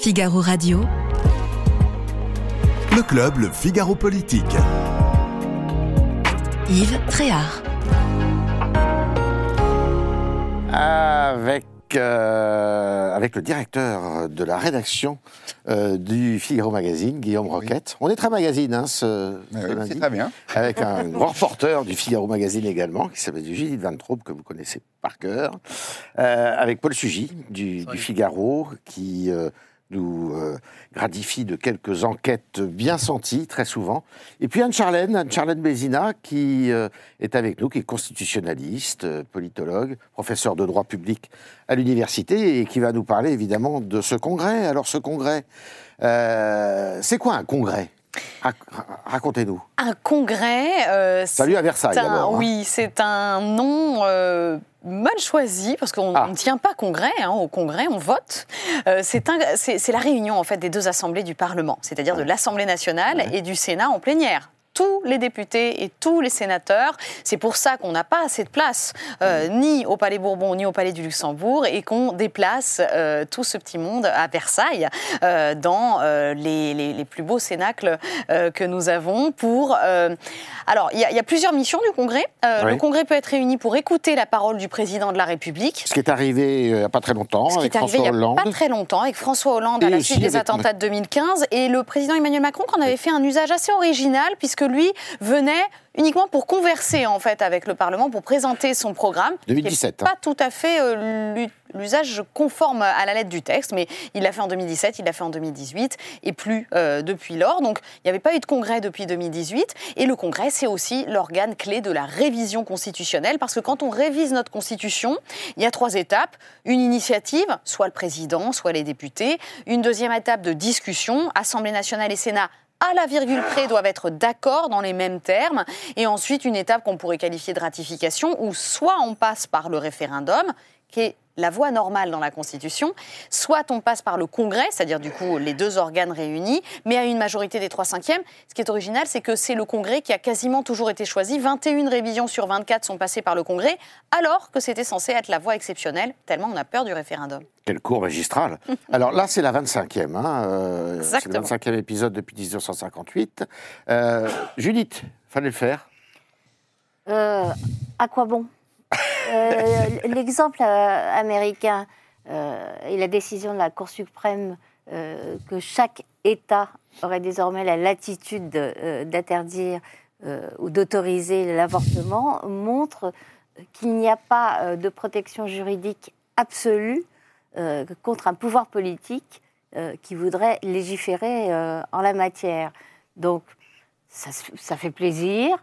Figaro Radio. Le club, le Figaro Politique. Yves Tréhard. Avec le directeur de la rédaction du Figaro Magazine, Guillaume Roquette. On est très magazine ce lundi. C'est très bien. Avec un grand reporter du Figaro Magazine également, qui s'appelle Judith Van Traub, que vous connaissez par cœur. Avec Paul Sugy du Figaro, qui nous gratifie de quelques enquêtes bien senties, très souvent. Et puis Anne-Charlène Bézina, qui est avec nous, qui est constitutionnaliste, politologue, professeur de droit public à l'université, et qui va nous parler évidemment de ce congrès. Alors ce congrès, c'est quoi un congrès ? Racontez-nous. Un congrès... Salut à Versailles, d'abord. Oui, c'est un nom... mal choisi, parce qu'on ne tient pas congrès, au congrès on vote. C'est la réunion en fait des deux assemblées du Parlement, c'est-à-dire de l'Assemblée nationale et du Sénat en plénière. Tous les députés et tous les sénateurs. C'est pour ça qu'on n'a pas assez de place, ni au Palais Bourbon, ni au Palais du Luxembourg, et qu'on déplace tout ce petit monde à Versailles, dans les plus beaux cénacles que nous avons pour... Alors, il y a plusieurs missions du Congrès. Le Congrès peut être réuni pour écouter la parole du président de la République. Ce qui est arrivé il n'y a pas très longtemps avec François Hollande. Il n'y a pas très longtemps avec François Hollande à la suite des attentats de 2015. Et le président Emmanuel Macron qui en avait fait un usage assez original, puisque lui venait uniquement pour converser en fait avec le Parlement, pour présenter son programme. 2017. Pas tout à fait l'usage conforme à la lettre du texte, mais il l'a fait en 2017, il l'a fait en 2018 et plus depuis lors. Donc il n'y avait pas eu de congrès depuis 2018. Et le congrès, c'est aussi l'organe clé de la révision constitutionnelle, parce que quand on révise notre constitution, il y a 3 étapes. Une initiative, soit le président, soit les députés. Une deuxième étape de discussion, Assemblée nationale et Sénat à la virgule près doivent être d'accord dans les mêmes termes. Et ensuite, une étape qu'on pourrait qualifier de ratification, où soit on passe par le référendum, qui est la voie normale dans la Constitution, soit on passe par le Congrès, c'est-à-dire du coup les deux organes réunis, mais à une majorité des 3/5. Ce qui est original, c'est que c'est le Congrès qui a quasiment toujours été choisi. 21 révisions sur 24 sont passées par le Congrès, alors que c'était censé être la voie exceptionnelle, tellement on a peur du référendum. Quel cours magistral. Alors là, c'est la 25e. C'est le 25e épisode depuis 1958. Judith, fallait le faire. À quoi bon ? L'exemple américain et la décision de la Cour suprême que chaque État aurait désormais la latitude d'interdire ou d'autoriser l'avortement montre qu'il n'y a pas de protection juridique absolue contre un pouvoir politique qui voudrait légiférer en la matière. Donc, ça fait plaisir,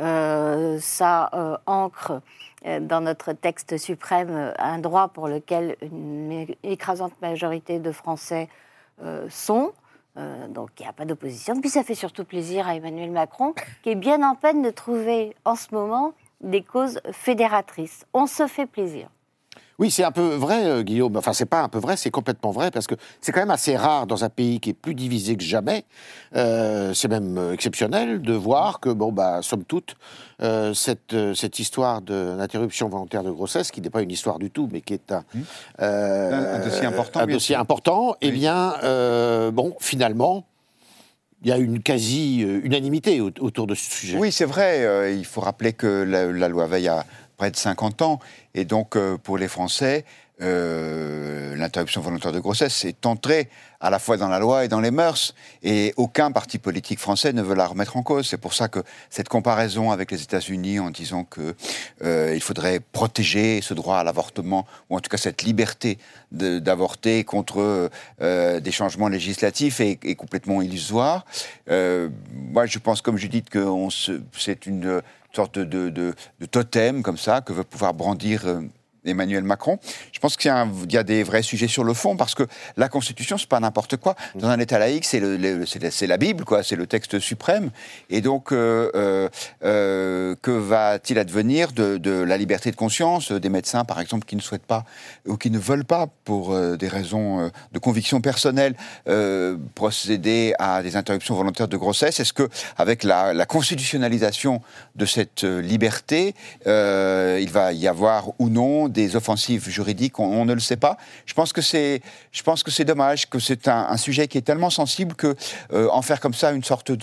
ça ancre dans notre texte suprême un droit pour lequel une écrasante majorité de Français sont. Donc il n'y a pas d'opposition. Puis ça fait surtout plaisir à Emmanuel Macron, qui est bien en peine de trouver en ce moment des causes fédératrices. On se fait plaisir. Oui, c'est un peu vrai, Guillaume. Enfin, c'est pas un peu vrai, c'est complètement vrai, parce que c'est quand même assez rare dans un pays qui est plus divisé que jamais. C'est même exceptionnel de voir que, somme toute, cette histoire d'interruption volontaire de grossesse, qui n'est pas une histoire du tout, mais qui est un dossier important. Oui. Eh bien, finalement, il y a une quasi-unanimité autour de ce sujet. Oui, c'est vrai. Il faut rappeler que la loi Veil a près de 50 ans. Et donc, pour les Français, l'interruption volontaire de grossesse est entrée à la fois dans la loi et dans les mœurs. Et aucun parti politique français ne veut la remettre en cause. C'est pour ça que cette comparaison avec les États-Unis en disant qu'il faudrait protéger ce droit à l'avortement, ou en tout cas cette liberté d'avorter contre des changements législatifs est complètement illusoire. Moi, je pense, comme Judith, que c'est une sorte de totem comme ça que veut pouvoir brandir Emmanuel Macron. Je pense qu'il y a des vrais sujets sur le fond, parce que la Constitution, c'est pas n'importe quoi. Dans un État laïque, c'est la Bible, quoi, c'est le texte suprême. Et donc, que va-t-il advenir de la liberté de conscience des médecins, par exemple, qui ne souhaitent pas ou qui ne veulent pas, pour des raisons de conviction personnelle, procéder à des interruptions volontaires de grossesse? Est-ce que, avec la constitutionnalisation de cette liberté, il va y avoir ou non des offensives juridiques, on ne le sait pas. Je pense que c'est dommage, que c'est un sujet qui est tellement sensible que en faire comme ça une sorte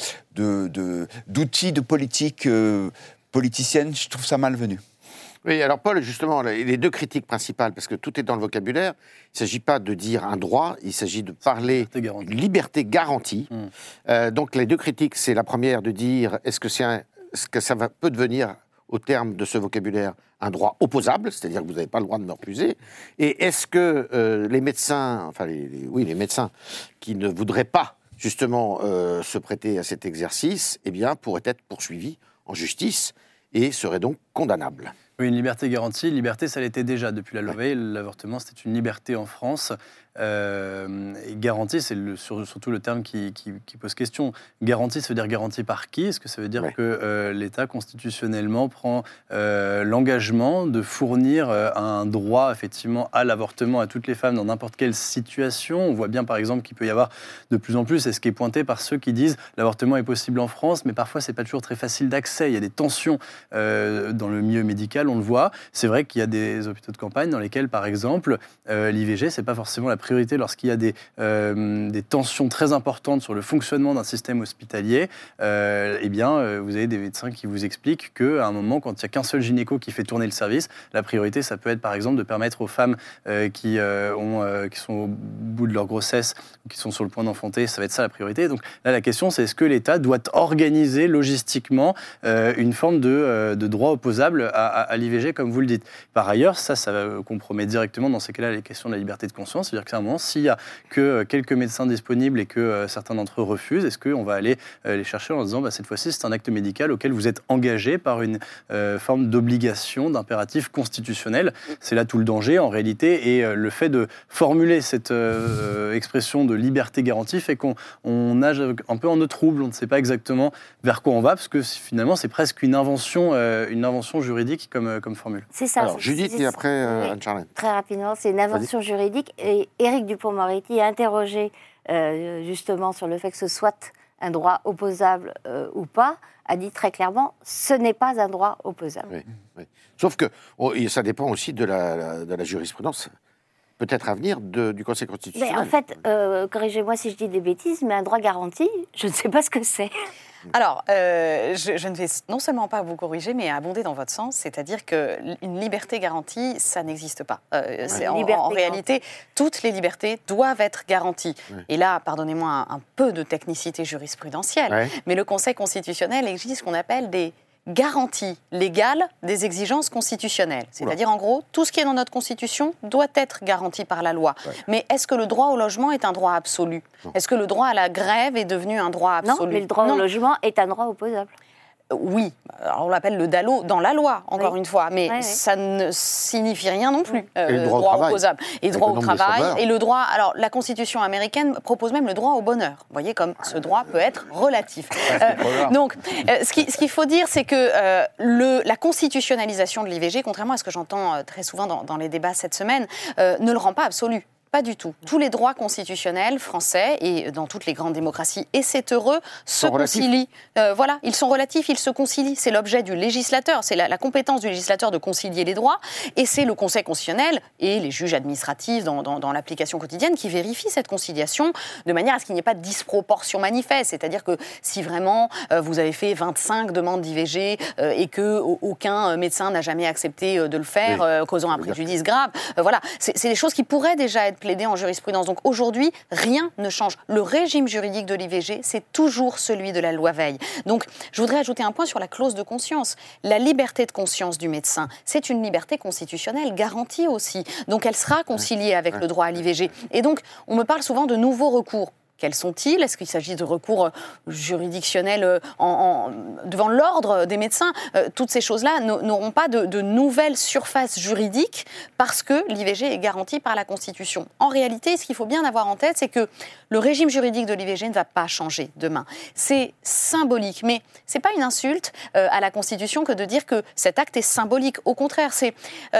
d'outil de politique politicienne, je trouve ça malvenu. Oui, alors Paul, justement, les deux critiques principales, parce que tout est dans le vocabulaire, il ne s'agit pas de dire un droit, il s'agit de parler liberté garantie. Donc les deux critiques, c'est la première de dire est-ce que peut devenir, au terme de ce vocabulaire, un droit opposable, c'est-à-dire que vous n'avez pas le droit de me refuser, et est-ce que les médecins, les médecins qui ne voudraient pas justement se prêter à cet exercice, eh bien, pourraient être poursuivis en justice et seraient donc condamnables. Oui, une liberté garantie. Liberté, ça l'était déjà depuis la loi Veil. L'avortement, c'était une liberté en France. Et garantie, c'est surtout le terme qui pose question. Garantie, ça veut dire garantie par qui ? Est-ce que ça veut dire que l'État, constitutionnellement, prend l'engagement de fournir un droit, effectivement, à l'avortement à toutes les femmes dans n'importe quelle situation ? On voit bien, par exemple, qu'il peut y avoir de plus en plus, et ce qui est pointé par ceux qui disent l'avortement est possible en France, mais parfois, c'est pas toujours très facile d'accès. Il y a des tensions dans le milieu médical, on le voit. C'est vrai qu'il y a des hôpitaux de campagne dans lesquels, par exemple, l'IVG, c'est pas forcément la priorité lorsqu'il y a des tensions très importantes sur le fonctionnement d'un système hospitalier. Vous avez des médecins qui vous expliquent qu'à un moment, quand il n'y a qu'un seul gynéco qui fait tourner le service, la priorité, ça peut être par exemple de permettre aux femmes qui sont au bout de leur grossesse, qui sont sur le point d'enfanter, ça va être ça la priorité. Donc là, la question, c'est est-ce que l'État doit organiser logistiquement une forme de droit opposable à l'IVG, comme vous le dites. Par ailleurs, ça compromet directement dans ces cas-là les questions de la liberté de conscience. C'est-à-dire qu'à un moment, s'il n'y a que quelques médecins disponibles et que certains d'entre eux refusent, est-ce qu'on va aller les chercher en disant cette fois-ci, c'est un acte médical auquel vous êtes engagé par une forme d'obligation, d'impératif constitutionnel. C'est là tout le danger, en réalité. Et le fait de formuler cette expression de liberté garantie fait qu'on nage un peu en eau trouble. On ne sait pas exactement vers quoi on va, parce que finalement, c'est presque une invention juridique comme formule. C'est ça. Alors, Judith et après Anne-Charlène. Très rapidement, c'est une invention juridique. Et Éric Dupond-Moretti est interrogé justement sur le fait que ce soit un droit opposable ou pas, a dit très clairement, ce n'est pas un droit opposable. Oui. Sauf que ça dépend aussi de la jurisprudence, peut-être à venir, du Conseil constitutionnel. Mais en fait, corrigez-moi si je dis des bêtises, mais un droit garanti, je ne sais pas ce que c'est. Alors, je ne vais non seulement pas vous corriger, mais abonder dans votre sens, c'est-à-dire qu'une liberté garantie, ça n'existe pas. En réalité, toutes les libertés doivent être garanties. Ouais. Et là, pardonnez-moi un peu de technicité jurisprudentielle, mais le Conseil constitutionnel exige ce qu'on appelle des garantie légale des exigences constitutionnelles. C'est-à-dire, en gros, tout ce qui est dans notre Constitution doit être garanti par la loi. Ouais. Mais est-ce que le droit au logement est un droit absolu ? Est-ce que le droit à la grève est devenu un droit absolu ? Non, mais le droit au logement est un droit opposable. Oui, alors on l'appelle le DALO dans la loi, encore une fois, mais ça ne signifie rien non plus. Le droit opposable. Et le droit au travail, et le droit... Alors, la Constitution américaine propose même le droit au bonheur. Vous voyez comme ce droit peut être relatif. Donc, ce qu'il faut dire, c'est que la constitutionnalisation de l'IVG, contrairement à ce que j'entends très souvent dans les débats cette semaine, ne le rend pas absolu. Pas du tout. Tous les droits constitutionnels français et dans toutes les grandes démocraties, et c'est heureux, se concilient. Ils sont relatifs, ils se concilient. C'est l'objet du législateur, c'est la compétence du législateur de concilier les droits, et c'est le Conseil constitutionnel et les juges administratifs dans l'application quotidienne qui vérifient cette conciliation de manière à ce qu'il n'y ait pas de disproportion manifeste. C'est-à-dire que si vraiment vous avez fait 25 demandes d'IVG et qu'aucun médecin n'a jamais accepté de le faire, causant un préjudice grave, c'est des choses qui pourraient déjà être plaidé en jurisprudence. Donc aujourd'hui, rien ne change. Le régime juridique de l'IVG, c'est toujours celui de la loi Veil. Donc je voudrais ajouter un point sur la clause de conscience. La liberté de conscience du médecin, c'est une liberté constitutionnelle garantie aussi. Donc elle sera conciliée avec le droit à l'IVG. Et donc on me parle souvent de nouveaux recours. Quels sont-ils ? Est-ce qu'il s'agit de recours juridictionnels devant l'ordre des médecins ? Toutes ces choses-là n'auront pas de nouvelles surfaces juridiques parce que l'IVG est garantie par la Constitution. En réalité, ce qu'il faut bien avoir en tête, c'est que le régime juridique de l'IVG ne va pas changer demain. C'est symbolique, mais ce n'est pas une insulte à la Constitution que de dire que cet acte est symbolique. Au contraire, c'est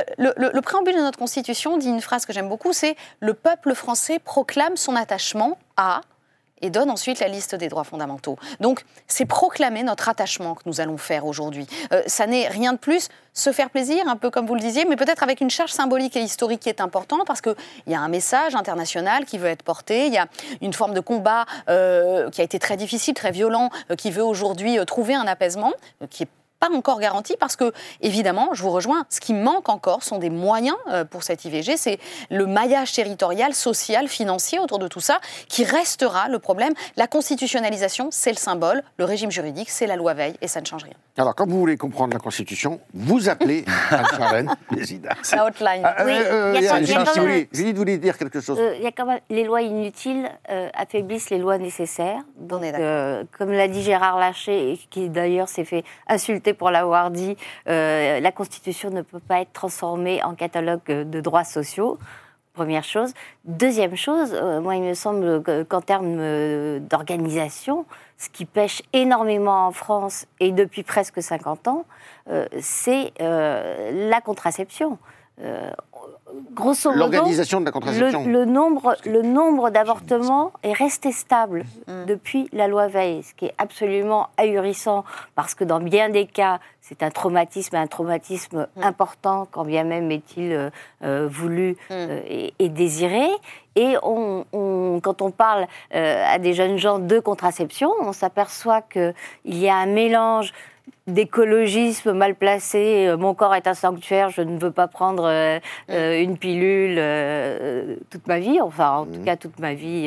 le préambule de notre Constitution dit une phrase que j'aime beaucoup, c'est « Le peuple français proclame son attachement à » et donne ensuite la liste des droits fondamentaux. Donc, c'est proclamer notre attachement que nous allons faire aujourd'hui. Ça n'est rien de plus, se faire plaisir, un peu comme vous le disiez, mais peut-être avec une charge symbolique et historique qui est importante, parce qu'il y a un message international qui veut être porté, il y a une forme de combat qui a été très difficile, très violent, qui veut aujourd'hui trouver un apaisement, qui est pas encore garanti parce que, évidemment, je vous rejoins, ce qui manque encore sont des moyens pour cette IVG, c'est le maillage territorial, social, financier autour de tout ça qui restera le problème. La constitutionnalisation, c'est le symbole, le régime juridique, c'est la loi Veil et ça ne change rien. Alors, quand vous voulez comprendre la Constitution, vous appelez Anne-Charlène Bézida. La hotline. Judith voulait dire quelque chose. Il y a quand même les lois inutiles affaiblissent les lois nécessaires. Donc, comme l'a dit Gérard Larcher, qui d'ailleurs s'est fait insulter pour l'avoir dit, la Constitution ne peut pas être transformée en catalogue de droits sociaux. Première chose. Deuxième chose, moi il me semble qu'en termes d'organisation, ce qui pêche énormément en France et depuis presque 50 ans, c'est la contraception. Grosso modo, l'organisation de la contraception. Le nombre d'avortements est resté stable depuis la loi Veil, ce qui est absolument ahurissant parce que dans bien des cas, c'est un traumatisme important, quand bien même est-il voulu et désiré. Et quand on parle à des jeunes gens de contraception, on s'aperçoit qu'il y a un mélange d'écologisme mal placé, mon corps est un sanctuaire, je ne veux pas prendre une pilule toute ma vie, enfin en tout cas toute ma vie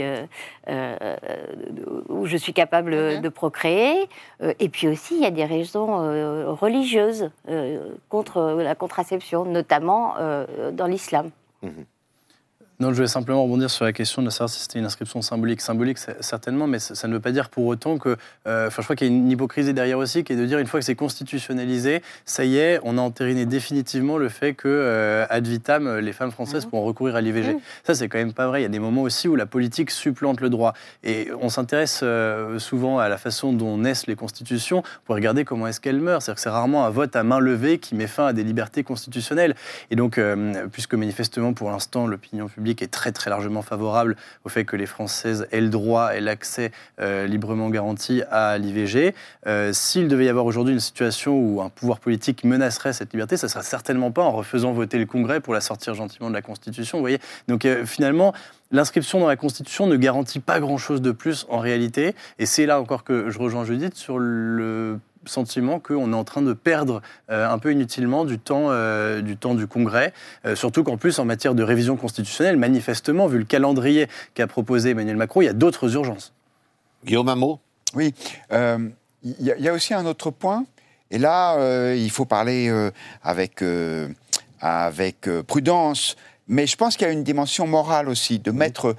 où je suis capable de procréer. Et puis aussi, il y a des raisons religieuses contre la contraception, notamment dans l'islam. Non, je voulais simplement rebondir sur la question de savoir si c'était une inscription symbolique. Symbolique, certainement, mais ça ne veut pas dire pour autant que... je crois qu'il y a une hypocrisie derrière aussi, qui est de dire, une fois que c'est constitutionnalisé, ça y est, on a entériné définitivement le fait que, ad vitam, les femmes françaises pourront recourir à l'IVG. Ça, c'est quand même pas vrai. Il y a des moments aussi où la politique supplante le droit. Et on s'intéresse souvent à la façon dont naissent les constitutions pour regarder comment est-ce qu'elles meurent. C'est-à-dire que c'est rarement un vote à main levée qui met fin à des libertés constitutionnelles. Et donc, puisque manifestement, pour l'instant, l'opinion publique est très très largement favorable au fait que les Françaises aient le droit et l'accès librement garanti à l'IVG. S'il devait y avoir aujourd'hui une situation où un pouvoir politique menacerait cette liberté, ça ne sera certainement pas en refaisant voter le Congrès pour la sortir gentiment de la Constitution. Vous voyez. Donc finalement, l'inscription dans la Constitution ne garantit pas grand-chose de plus en réalité. Et c'est là encore que je rejoins Judith sur le sentiment qu'on est en train de perdre un peu inutilement du temps du Congrès, surtout qu'en plus, en matière de révision constitutionnelle, manifestement, vu le calendrier qu'a proposé Emmanuel Macron, il y a d'autres urgences. Guillaume, un mot ? Oui, il y a aussi un autre point, et là, il faut parler avec prudence, mais je pense qu'il y a une dimension morale aussi, de mettre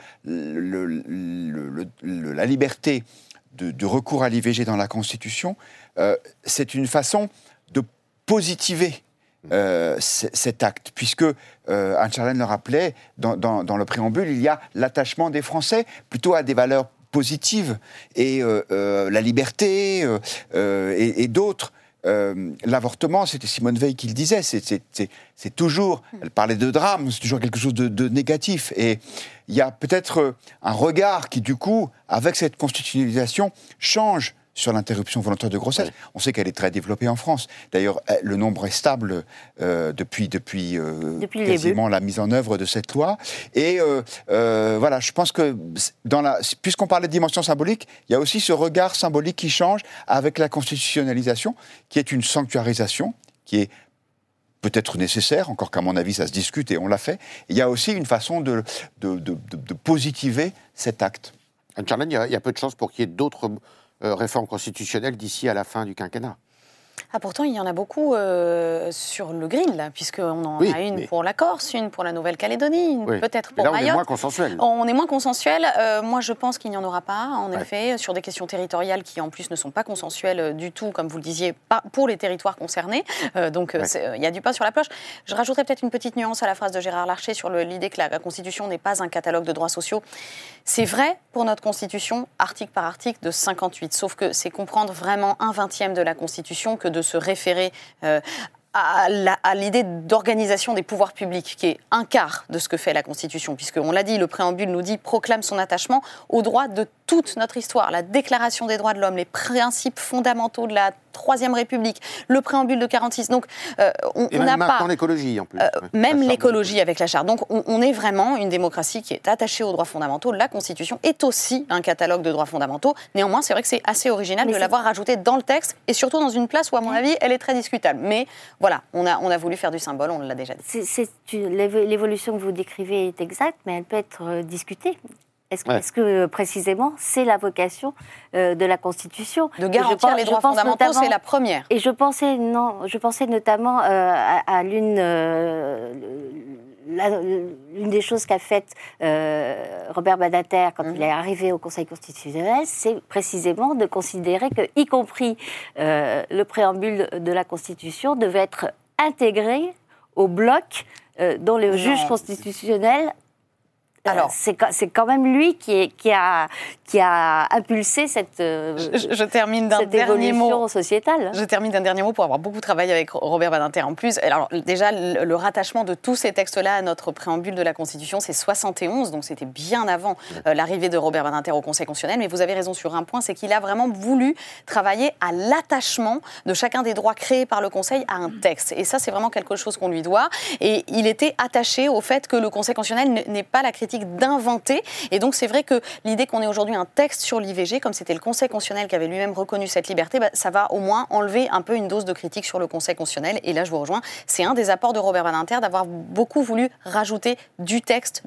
la liberté de recours à l'IVG dans la Constitution. C'est une façon de positiver cet acte, puisque Anne-Charlène le rappelait, dans le préambule, il y a l'attachement des Français plutôt à des valeurs positives, et la liberté et d'autres. L'avortement, c'était Simone Veil qui le disait, c'est toujours, elle parlait de drame, c'est toujours quelque chose de négatif. Et il y a peut-être un regard qui, du coup, avec cette constitutionnalisation, change sur l'interruption volontaire de grossesse. Oui. On sait qu'elle est très développée en France. D'ailleurs, le nombre est stable depuis quasiment la mise en œuvre de cette loi. Et voilà, je pense que puisqu'on parlait de dimension symbolique, il y a aussi ce regard symbolique qui change avec la constitutionnalisation, qui est une sanctuarisation, qui est peut-être nécessaire, encore qu'à mon avis, ça se discute et on l'a fait. Il y a aussi une façon de positiver cet acte. Anne-Charlène, il y a peu de chances pour qu'il y ait d'autres réforme constitutionnelle d'ici à la fin du quinquennat. Ah, pourtant, il y en a beaucoup sur le grill, puisqu'on en a une pour la Corse, une pour la Nouvelle-Calédonie, une peut-être pour Mayotte. On est moins consensuel. On est moins consensuel. Moi, je pense qu'il n'y en aura pas, en effet, sur des questions territoriales qui, en plus, ne sont pas consensuelles du tout, comme vous le disiez, pas pour les territoires concernés. Donc, il y a du pain sur la planche. Je rajouterais peut-être une petite nuance à la phrase de Gérard Larcher sur l'idée que la Constitution n'est pas un catalogue de droits sociaux. C'est vrai pour notre Constitution, article par article, de 58. Sauf que c'est comprendre vraiment 1/20 de la Constitution que de se référer à l'idée d'organisation des pouvoirs publics, qui est un quart de ce que fait la Constitution, puisqu'on l'a dit, le préambule nous dit « proclame son attachement au droit de toute notre histoire, la Déclaration des droits de l'homme, les principes fondamentaux de la Troisième République, le préambule de 46. Donc, on n'a pas... maintenant l'écologie, en plus. Même l'écologie avec la Charte. Donc, on est vraiment une démocratie qui est attachée aux droits fondamentaux. La Constitution est aussi un catalogue de droits fondamentaux. Néanmoins, c'est vrai que c'est assez original de l'avoir rajouté dans le texte, et surtout dans une place où, à mon avis, elle est très discutable. Mais voilà, on a voulu faire du symbole, on l'a déjà dit. L'évolution que vous décrivez est exacte, mais elle peut être discutée. Est-ce que précisément, c'est la vocation de la Constitution ? De garantir les droits fondamentaux, c'est la première. Et je pensais notamment à l'une des choses qu'a faite Robert Badinter quand il est arrivé au Conseil constitutionnel, c'est précisément de considérer que, y compris le préambule de la Constitution, devait être intégré au bloc dont le juge constitutionnel... Alors, c'est quand même lui qui a impulsé cette évolution sociétale. Je termine d'un dernier mot pour avoir beaucoup travaillé avec Robert Badinter en plus. Alors déjà, le rattachement de tous ces textes-là à notre préambule de la Constitution, c'est 71, donc c'était bien avant l'arrivée de Robert Badinter au Conseil constitutionnel. Mais vous avez raison sur un point, c'est qu'il a vraiment voulu travailler à l'attachement de chacun des droits créés par le Conseil à un texte. Et ça, c'est vraiment quelque chose qu'on lui doit. Et il était attaché au fait que le Conseil constitutionnel n'est pas la critique d'inventer. Et donc, c'est vrai que l'idée qu'on ait aujourd'hui un texte sur l'IVG, comme c'était le Conseil constitutionnel qui avait lui-même reconnu cette liberté, ça va au moins enlever un peu une dose de critique sur le Conseil constitutionnel. Et là, je vous rejoins, c'est un des apports de Robert Badinter d'avoir beaucoup voulu rajouter du texte.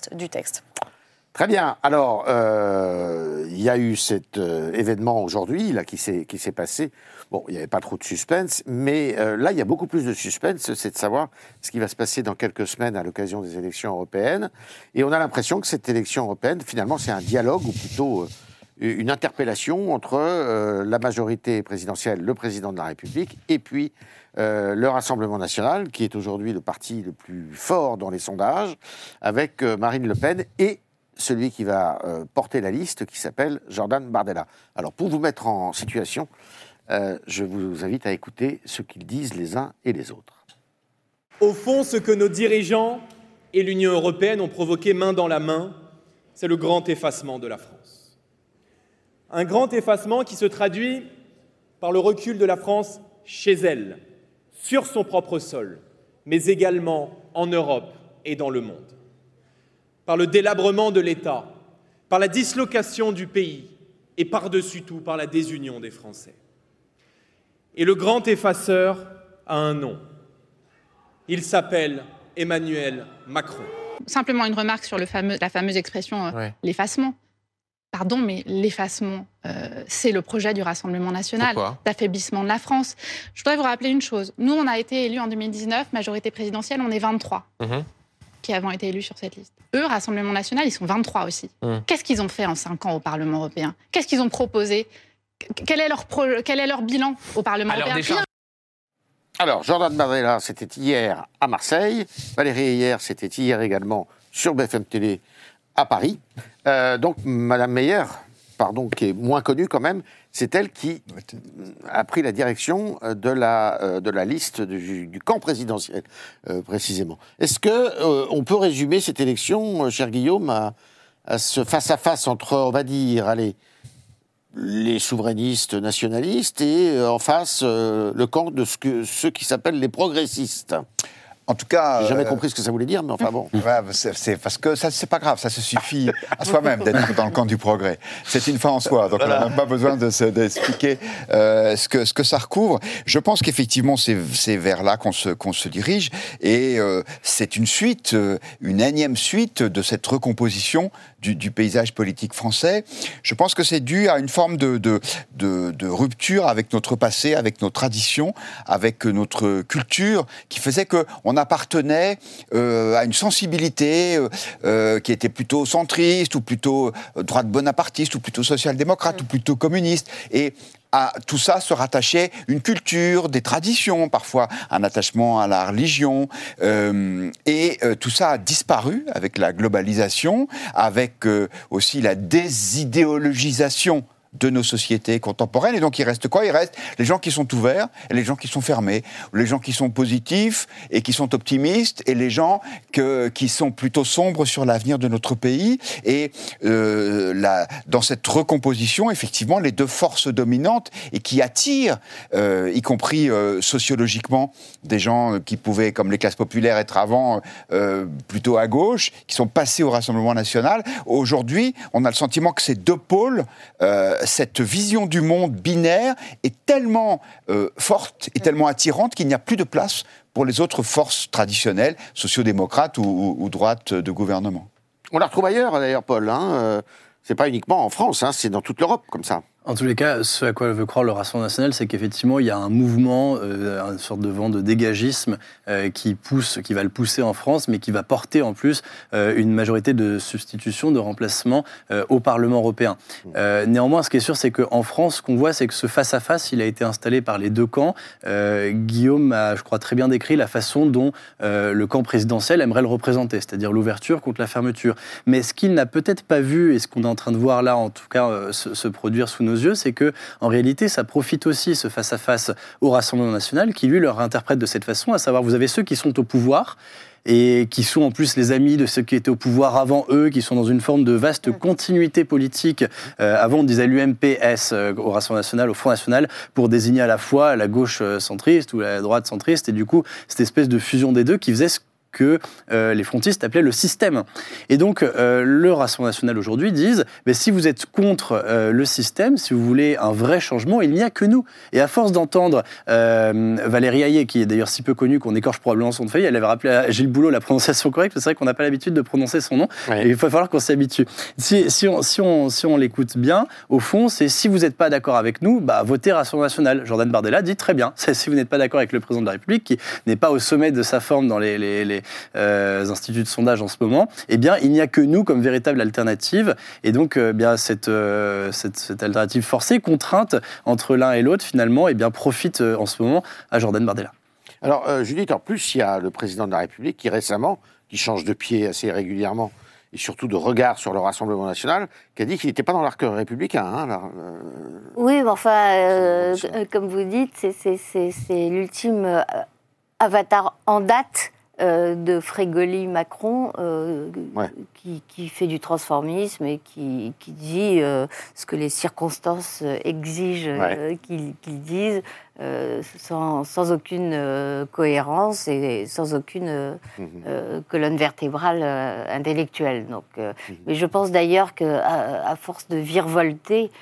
Très bien. Alors, il y a eu cet événement aujourd'hui là, qui s'est passé. Bon, il n'y avait pas trop de suspense, mais là, il y a beaucoup plus de suspense, c'est de savoir ce qui va se passer dans quelques semaines à l'occasion des élections européennes. Et on a l'impression que cette élection européenne, finalement, c'est un dialogue, ou plutôt une interpellation entre la majorité présidentielle, le président de la République, et puis le Rassemblement national, qui est aujourd'hui le parti le plus fort dans les sondages, avec Marine Le Pen et celui qui va porter la liste, qui s'appelle Jordan Bardella. Alors, pour vous mettre en situation, je vous invite à écouter ce qu'ils disent les uns et les autres. Au fond, ce que nos dirigeants et l'Union européenne ont provoqué main dans la main, c'est le grand effacement de la France. Un grand effacement qui se traduit par le recul de la France chez elle, sur son propre sol, mais également en Europe et dans le monde. Par le délabrement de l'État, par la dislocation du pays et par-dessus tout par la désunion des Français. Et le grand effaceur a un nom. Il s'appelle Emmanuel Macron. Simplement une remarque sur la fameuse expression l'effacement. Pardon, mais l'effacement, c'est le projet du Rassemblement national, d'affaiblissement de la France. Je voudrais vous rappeler une chose. Nous, on a été élus en 2019, majorité présidentielle, on est 23 qui avons été élus sur cette liste. Eux, Rassemblement national, ils sont 23 aussi. Qu'est-ce qu'ils ont fait en 5 ans au Parlement européen ? Qu'est-ce qu'ils ont proposé ? Quel est leur bilan au Parlement européen ? Alors, Jordan Bardella, c'était hier à Marseille. Valérie Ayer, c'était hier également sur BFM TV à Paris. Donc, Madame Meyer, qui est moins connue quand même, c'est elle qui a pris la direction de la liste du camp présidentiel, précisément. Est-ce qu'on peut résumer cette élection, cher Guillaume, à ce face-à-face entre, on va dire, les souverainistes nationalistes et en face le camp de ceux qui s'appellent les progressistes? En tout cas, j'ai jamais compris ce que ça voulait dire, mais enfin bon. C'est parce que ça, c'est pas grave, ça se suffit à soi-même d'être dans le camp du progrès. C'est une fin en soi, donc on n'a même pas besoin d'expliquer ce que ça recouvre. Je pense qu'effectivement, c'est vers là qu'on se dirige, et c'est une suite, une énième suite de cette recomposition du paysage politique français. Je pense que c'est dû à une forme de rupture avec notre passé, avec nos traditions, avec notre culture, qui faisait qu'on appartenait à une sensibilité qui était plutôt centriste, ou plutôt droite bonapartiste, ou plutôt social-démocrate, ou plutôt communiste. Et à tout ça se rattachait une culture, des traditions, parfois un attachement à la religion, et tout ça a disparu avec la globalisation, avec aussi la désidéologisation de nos sociétés contemporaines. Et donc, il reste quoi ? Il reste les gens qui sont ouverts et les gens qui sont fermés, les gens qui sont positifs et qui sont optimistes, et les gens qui sont plutôt sombres sur l'avenir de notre pays. Et dans cette recomposition, effectivement, les deux forces dominantes et qui attirent, y compris sociologiquement, des gens qui pouvaient, comme les classes populaires, être avant plutôt à gauche, qui sont passés au Rassemblement national. Aujourd'hui, on a le sentiment que ces deux pôles, cette vision du monde binaire est tellement forte et tellement attirante qu'il n'y a plus de place pour les autres forces traditionnelles, sociodémocrates ou droites de gouvernement. On la retrouve ailleurs, d'ailleurs, Paul. C'est pas uniquement en France, c'est dans toute l'Europe, comme ça. En tous les cas, ce à quoi veut croire le Rassemblement national, c'est qu'effectivement, il y a un mouvement, une sorte de vent de dégagisme qui va le pousser en France, mais qui va porter en plus une majorité de substitution, de remplacement au Parlement européen. Néanmoins, ce qui est sûr, c'est qu'en France, ce qu'on voit, c'est que ce face-à-face, il a été installé par les deux camps. Guillaume a, je crois, très bien décrit la façon dont le camp présidentiel aimerait le représenter, c'est-à-dire l'ouverture contre la fermeture. Mais ce qu'il n'a peut-être pas vu, et ce qu'on est en train de voir là, en tout cas, se produire sous nos yeux, c'est que en réalité, ça profite aussi, ce face-à-face au Rassemblement national, qui lui leur interprète de cette façon, à savoir, vous avez ceux qui sont au pouvoir, et qui sont en plus les amis de ceux qui étaient au pouvoir avant eux, qui sont dans une forme de vaste continuité politique. Avant, on disait l'UMPS au Rassemblement national, au Front national, pour désigner à la fois la gauche centriste ou la droite centriste, et du coup, cette espèce de fusion des deux qui faisait ce que les frontistes appelaient le système. Et donc, le Rassemblement national aujourd'hui disent, si vous êtes contre le système, si vous voulez un vrai changement, il n'y a que nous. Et à force d'entendre Valérie Hayé, qui est d'ailleurs si peu connue qu'on écorche probablement son nom de famille, elle avait rappelé à Gilles Boulot la prononciation correcte, c'est vrai qu'on n'a pas l'habitude de prononcer son nom, et il va falloir qu'on s'y habitue. Si on l'écoute bien, au fond, c'est si vous n'êtes pas d'accord avec nous, votez Rassemblement national. Jordan Bardella dit très bien, c'est si vous n'êtes pas d'accord avec le président de la République, qui n'est pas au sommet de sa forme dans les instituts de sondage en ce moment, il n'y a que nous comme véritable alternative. Et donc, cette alternative forcée, contrainte entre l'un et l'autre, finalement, profite en ce moment à Jordan Bardella. Alors, Judith, en plus, il y a le président de la République qui change de pied assez régulièrement, et surtout de regard sur le Rassemblement national, qui a dit qu'il n'était pas dans l'arc républicain. Oui, mais enfin, comme vous dites, c'est l'ultime avatar en date de Frégoli Macron, qui fait du transformisme et qui dit ce que les circonstances exigent qu'il dise, sans aucune cohérence et sans aucune colonne vertébrale intellectuelle. Donc, mais je pense d'ailleurs qu'à force de virevolter,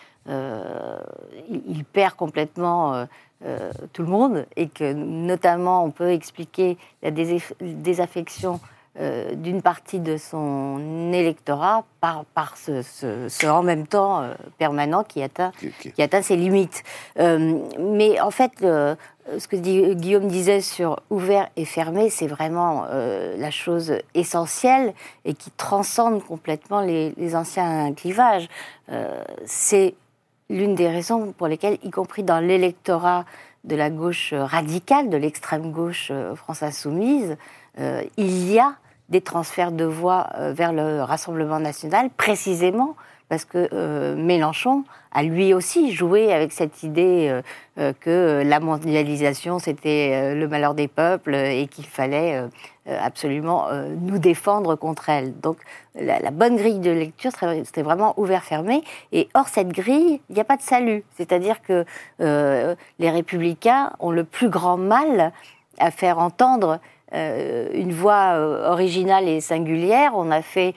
il perd complètement tout le monde, et que notamment on peut expliquer la désaffection d'une partie de son électorat par ce en même temps permanent qui atteint ses limites. Mais en fait, ce que Guillaume disait sur ouvert et fermé, c'est vraiment la chose essentielle et qui transcende complètement les anciens clivages. C'est l'une des raisons pour lesquelles, y compris dans l'électorat de la gauche radicale, de l'extrême gauche France Insoumise, il y a des transferts de voix vers le Rassemblement national, précisément parce que Mélenchon a lui aussi joué avec cette idée que la mondialisation, c'était le malheur des peuples et qu'il fallait absolument nous défendre contre elle. Donc la bonne grille de lecture, c'était vraiment ouvert-fermé. Et hors cette grille, il n'y a pas de salut. C'est-à-dire que les Républicains ont le plus grand mal à faire entendre une voix originale et singulière. On a fait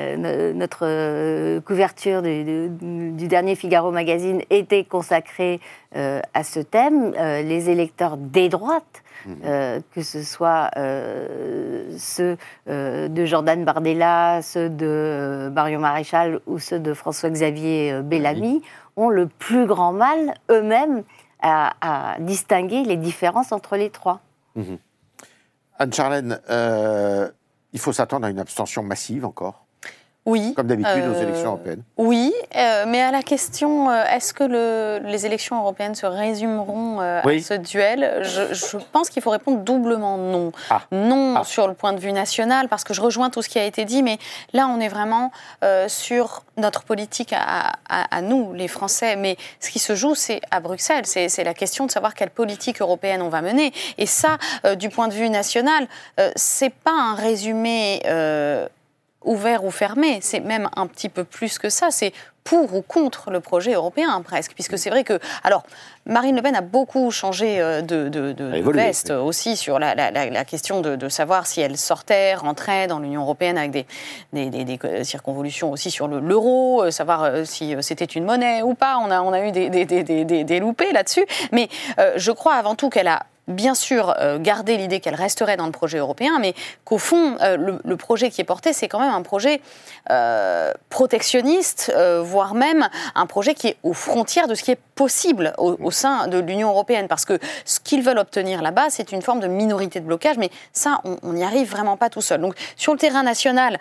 notre couverture du dernier Figaro Magazine était consacrée à ce thème. Les électeurs des droites, que ce soit ceux de Jordan Bardella, ceux de Marion Maréchal ou ceux de François-Xavier Bellamy, ont le plus grand mal eux-mêmes à distinguer les différences entre les trois. Anne-Charlène, il faut s'attendre à une abstention massive encore. Oui. Comme d'habitude aux élections européennes. Oui, mais à la question, est-ce que les élections européennes se résumeront à ce duel, je pense qu'il faut répondre doublement non. Non sur le point de vue national, parce que je rejoins tout ce qui a été dit, mais là on est vraiment sur notre politique à nous, les Français. Mais ce qui se joue, c'est à Bruxelles. C'est la question de savoir quelle politique européenne on va mener. Et ça, du point de vue national, c'est pas un résumé ouvert ou fermé, c'est même un petit peu plus que ça, c'est pour ou contre le projet européen presque, puisque c'est vrai que... Alors, Marine Le Pen a beaucoup changé de veste aussi sur la question de savoir si elle sortait, rentrait dans l'Union européenne avec des circonvolutions aussi sur l'euro, savoir si c'était une monnaie ou pas, on a eu des loupés là-dessus, mais je crois avant tout qu'elle a bien sûr garder l'idée qu'elle resterait dans le projet européen, mais qu'au fond, le projet qui est porté, c'est quand même un projet protectionniste, voire même un projet qui est aux frontières de ce qui est possible au sein de l'Union européenne, parce que ce qu'ils veulent obtenir là-bas, c'est une forme de minorité de blocage, mais ça, on n'y arrive vraiment pas tout seul. Donc, sur le terrain national,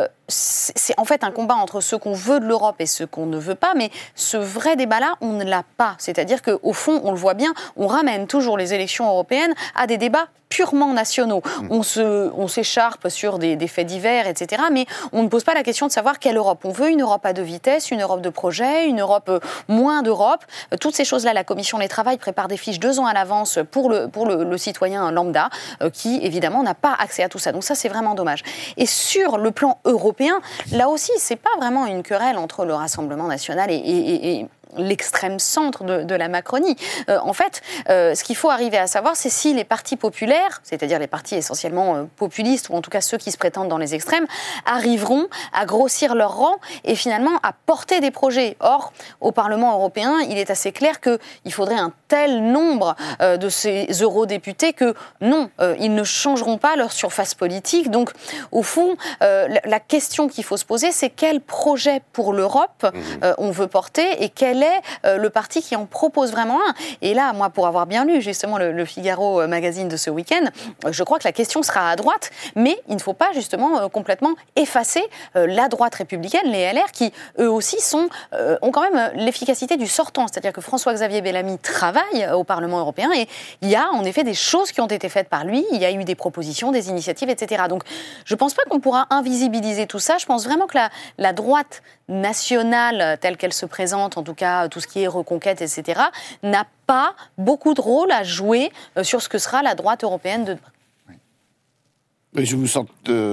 c'est en fait un combat entre ce qu'on veut de l'Europe et ce qu'on ne veut pas, mais ce vrai débat-là, on ne l'a pas. C'est-à-dire qu'au fond, on le voit bien, on ramène toujours les élections européennes à des débats purement nationaux. On s'écharpe sur des faits divers, etc., mais on ne pose pas la question de savoir quelle Europe on veut, une Europe à deux vitesses, une Europe de projet, une Europe moins d'Europe. Toutes ces choses-là, la Commission des Travail prépare des fiches 2 ans à l'avance pour le citoyen lambda, qui, évidemment, n'a pas accès à tout ça. Donc ça, c'est vraiment dommage. Et sur le plan européen, là aussi, c'est pas vraiment une querelle entre le Rassemblement national et l'extrême centre de la Macronie. En fait, ce qu'il faut arriver à savoir, c'est si les partis populaires, c'est-à-dire les partis essentiellement populistes, ou en tout cas ceux qui se prétendent dans les extrêmes, arriveront à grossir leur rang et finalement à porter des projets. Or, au Parlement européen, il est assez clair qu'il faudrait un tel nombre de ces eurodéputés que non, ils ne changeront pas leur surface politique. Donc, au fond, la question qu'il faut se poser, c'est quel projet pour l'Europe on veut porter et quel est le parti qui en propose vraiment un. Et là, moi, pour avoir bien lu justement le Figaro magazine de ce week-end, je crois que la question sera à droite, mais il ne faut pas justement complètement effacer la droite républicaine, les LR, qui eux aussi ont quand même l'efficacité du sortant. C'est-à-dire que François-Xavier Bellamy travaille au Parlement européen et il y a en effet des choses qui ont été faites par lui, il y a eu des propositions, des initiatives, etc. Donc je ne pense pas qu'on pourra invisibiliser tout ça. Je pense vraiment que la droite nationale, telle qu'elle se présente, en tout cas tout ce qui est reconquête, etc., n'a pas beaucoup de rôle à jouer sur ce que sera la droite européenne de demain. Mais je vous sens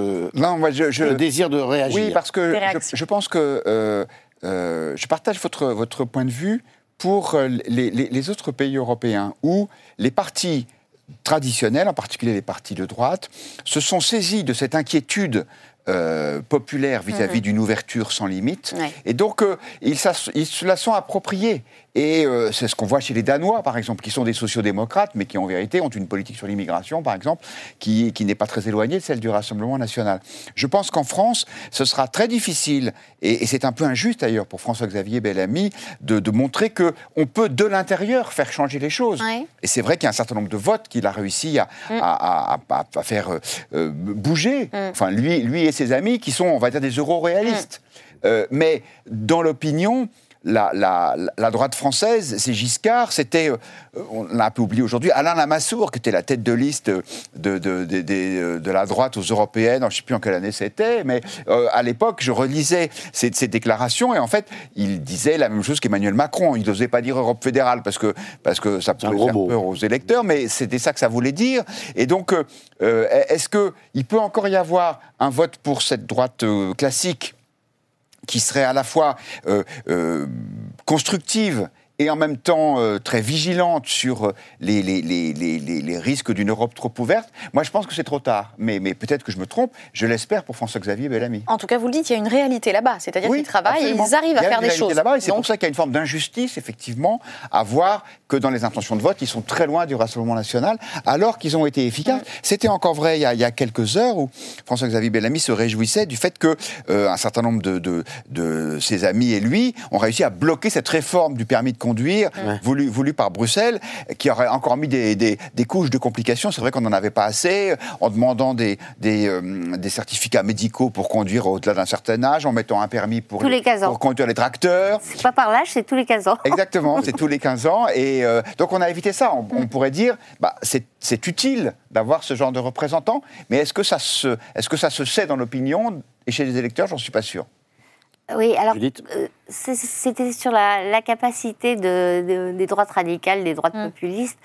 le désir de réagir. Oui, parce que je pense que je partage votre point de vue pour les autres pays européens où les partis traditionnels, en particulier les partis de droite, se sont saisis de cette inquiétude populaire vis-à-vis d'une ouverture sans limite. Ouais. Et donc, ils se la sont appropriés. Et c'est ce qu'on voit chez les Danois, par exemple, qui sont des sociodémocrates, mais qui, en vérité, ont une politique sur l'immigration, par exemple, qui n'est pas très éloignée de celle du Rassemblement national. Je pense qu'en France, ce sera très difficile, et c'est un peu injuste, d'ailleurs, pour François-Xavier Bellamy, de montrer qu'on peut, de l'intérieur, faire changer les choses. Ouais. Et c'est vrai qu'il y a un certain nombre de votes qu'il a réussi à faire bouger. Enfin, lui et ses amis, qui sont, on va dire, des euro-réalistes. Mais dans l'opinion, la droite française, c'est Giscard, c'était, on l'a un peu oublié aujourd'hui, Alain Lamassoure, qui était la tête de liste de la droite aux européennes, je ne sais plus en quelle année c'était, mais à l'époque, je relisais ces déclarations, et en fait, il disait la même chose qu'Emmanuel Macron. Il n'osait pas dire Europe fédérale, parce que ça pouvait faire peur aux électeurs, mais c'était ça que ça voulait dire. Et donc, est-ce qu'il peut encore y avoir un vote pour cette droite classique, qui serait à la fois constructive et en même temps très vigilante sur les risques d'une Europe trop ouverte? Moi, je pense que c'est trop tard. Mais peut-être que je me trompe. Je l'espère pour François-Xavier Bellamy. En tout cas, vous le dites, il y a une réalité là-bas. C'est-à-dire qu'ils travaillent et ils arrivent à faire des choses. Là-bas, et c'est pour ça qu'il y a une forme d'injustice, effectivement, à voir que dans les intentions de vote, ils sont très loin du Rassemblement national, alors qu'ils ont été efficaces. C'était encore vrai il y a quelques heures où François-Xavier Bellamy se réjouissait du fait qu'un certain nombre de ses amis et lui ont réussi à bloquer cette réforme du permis de conduire, voulu par Bruxelles, qui aurait encore mis des couches de complications. C'est vrai qu'on n'en avait pas assez, en demandant des certificats médicaux pour conduire au-delà d'un certain âge, en mettant un permis pour conduire les tracteurs. C'est pas par l'âge, c'est tous les 15 ans. Exactement, c'est tous les 15 ans. Et donc on a évité ça. On pourrait dire, c'est utile d'avoir ce genre de représentants, mais est-ce que ça se sait dans l'opinion et chez les électeurs? J'en suis pas sûr. Oui, alors c'était sur la capacité des droites radicales, des droites populistes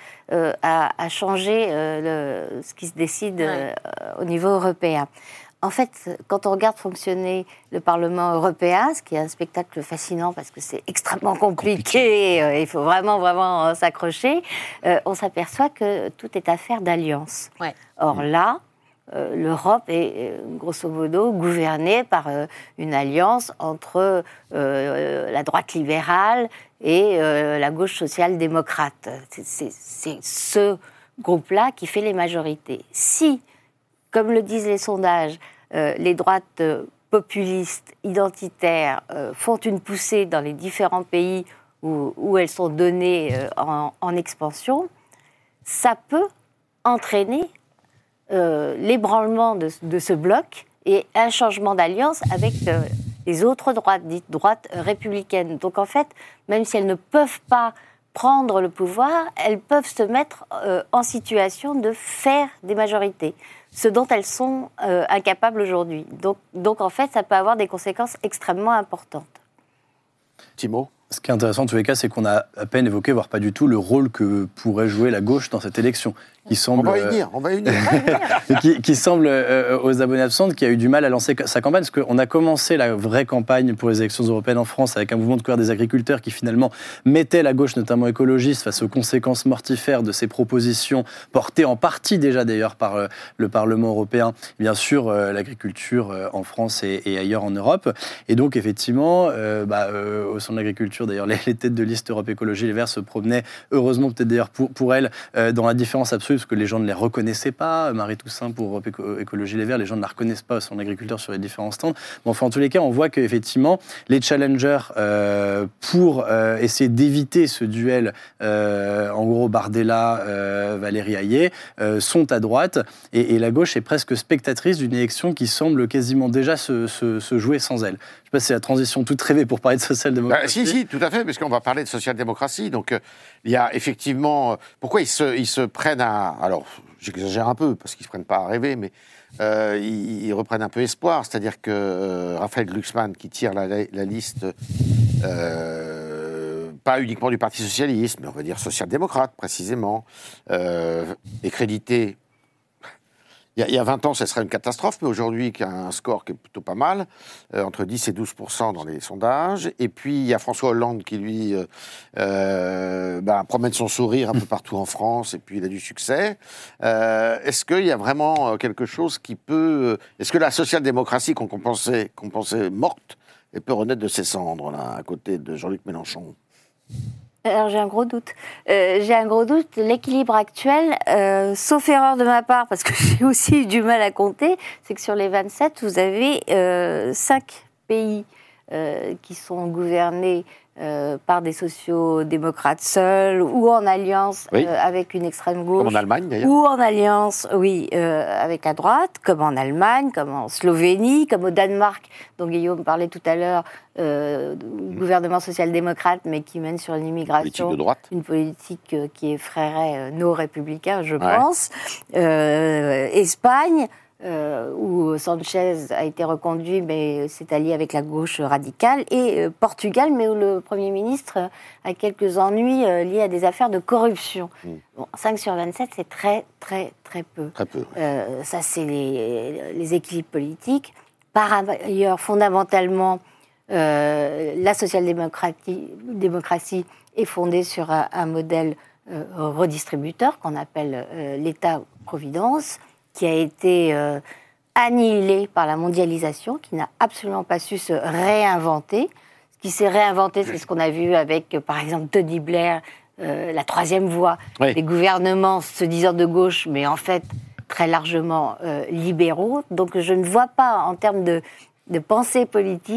à changer ce qui se décide au niveau européen. En fait, quand on regarde fonctionner le Parlement européen, ce qui est un spectacle fascinant parce que c'est extrêmement compliqué, il faut vraiment s'accrocher, on s'aperçoit que tout est affaire d'alliance. Ouais. Or là, l'Europe est grosso modo gouvernée par une alliance entre la droite libérale et la gauche social-démocrate. C'est ce groupe-là qui fait les majorités. Si, comme le disent les sondages, les droites populistes, identitaires, font une poussée dans les différents pays où elles sont données en expansion, ça peut entraîner l'ébranlement de ce bloc et un changement d'alliance avec les autres droites, dites droites républicaines. Donc en fait, même si elles ne peuvent pas prendre le pouvoir, elles peuvent se mettre en situation de faire des majorités, ce dont elles sont incapables aujourd'hui. Donc en fait, ça peut avoir des conséquences extrêmement importantes. Timo ? Ce qui est intéressant, en tous les cas, c'est qu'on a à peine évoqué, voire pas du tout, le rôle que pourrait jouer la gauche dans cette élection. Qui semble, on va y venir. qui semble aux abonnés absentes, qui a eu du mal à lancer sa campagne, parce qu'on a commencé la vraie campagne pour les élections européennes en France avec un mouvement de colère des agriculteurs qui finalement mettait la gauche, notamment écologiste, face aux conséquences mortifères de ces propositions portées en partie déjà d'ailleurs par le Parlement européen, bien sûr l'agriculture en France et ailleurs en Europe. Et donc effectivement, au sein de l'agriculture, d'ailleurs les têtes de liste Europe Écologie Les Verts se promenaient, heureusement peut-être d'ailleurs pour elles, dans la différence absolue, parce que les gens ne les reconnaissaient pas. Marie Toussaint pour Europe Écologie Les Verts, les gens ne la reconnaissent pas, son agriculteur sur les différents stands. Mais enfin, en tous les cas, on voit qu'effectivement, les challengers, pour essayer d'éviter ce duel, en gros, Bardella, Valérie Hayé, sont à droite, et la gauche est presque spectatrice d'une élection qui semble quasiment déjà se jouer sans elle. Je ne sais pas si c'est la transition toute rêvée pour parler de social-démocratie. Si, tout à fait, parce qu'on va parler de social-démocratie. Donc, il y a effectivement... Pourquoi ils se prennent à... Alors, j'exagère un peu, parce qu'ils ne se prennent pas à rêver, mais ils reprennent un peu espoir. C'est-à-dire que Raphaël Glucksmann, qui tire la liste, pas uniquement du Parti socialiste, mais on va dire social-démocrate, précisément, est crédité... Il y a 20 ans, ça serait une catastrophe, mais aujourd'hui, qui a un score qui est plutôt pas mal, entre 10 et 12% dans les sondages. Et puis, il y a François Hollande qui, lui, promène son sourire un peu partout en France, et puis il a du succès. Est-ce qu'il y a vraiment quelque chose qui peut... Est-ce que la social-démocratie qu'on pensait morte, elle peut renaître de ses cendres, là, à côté de Jean-Luc Mélenchon ? Alors j'ai un gros doute. L'équilibre actuel, sauf erreur de ma part, parce que j'ai aussi eu du mal à compter, c'est que sur les 27, vous avez 5 pays qui sont gouvernés par des sociaux-démocrates seuls ou en alliance avec une extrême gauche. Comme en Allemagne, d'ailleurs. Ou en alliance, avec la droite, comme en Allemagne, comme en Slovénie, comme au Danemark, dont Guillaume parlait tout à l'heure, gouvernement social-démocrate, mais qui mène sur une immigration. Politique de droite. Une politique qui effraierait nos républicains, je pense. Espagne, où Sanchez a été reconduit, mais s'est allié avec la gauche radicale, et Portugal, mais où le Premier ministre a quelques ennuis liés à des affaires de corruption. Bon, 5 sur 27, c'est très, très, très peu. Très peu. Ça, c'est les équilibres politiques. Par ailleurs, fondamentalement, la social-démocratie est fondée sur un modèle redistributeur qu'on appelle l'État-providence, qui a été annihilé par la mondialisation, qui n'a absolument pas su se réinventer. Ce qui s'est réinventé, c'est ce qu'on a vu avec, par exemple, Tony Blair, la troisième voie, des gouvernements se disant de gauche, mais en fait très largement libéraux. Donc je ne vois pas, en termes de pensée politique,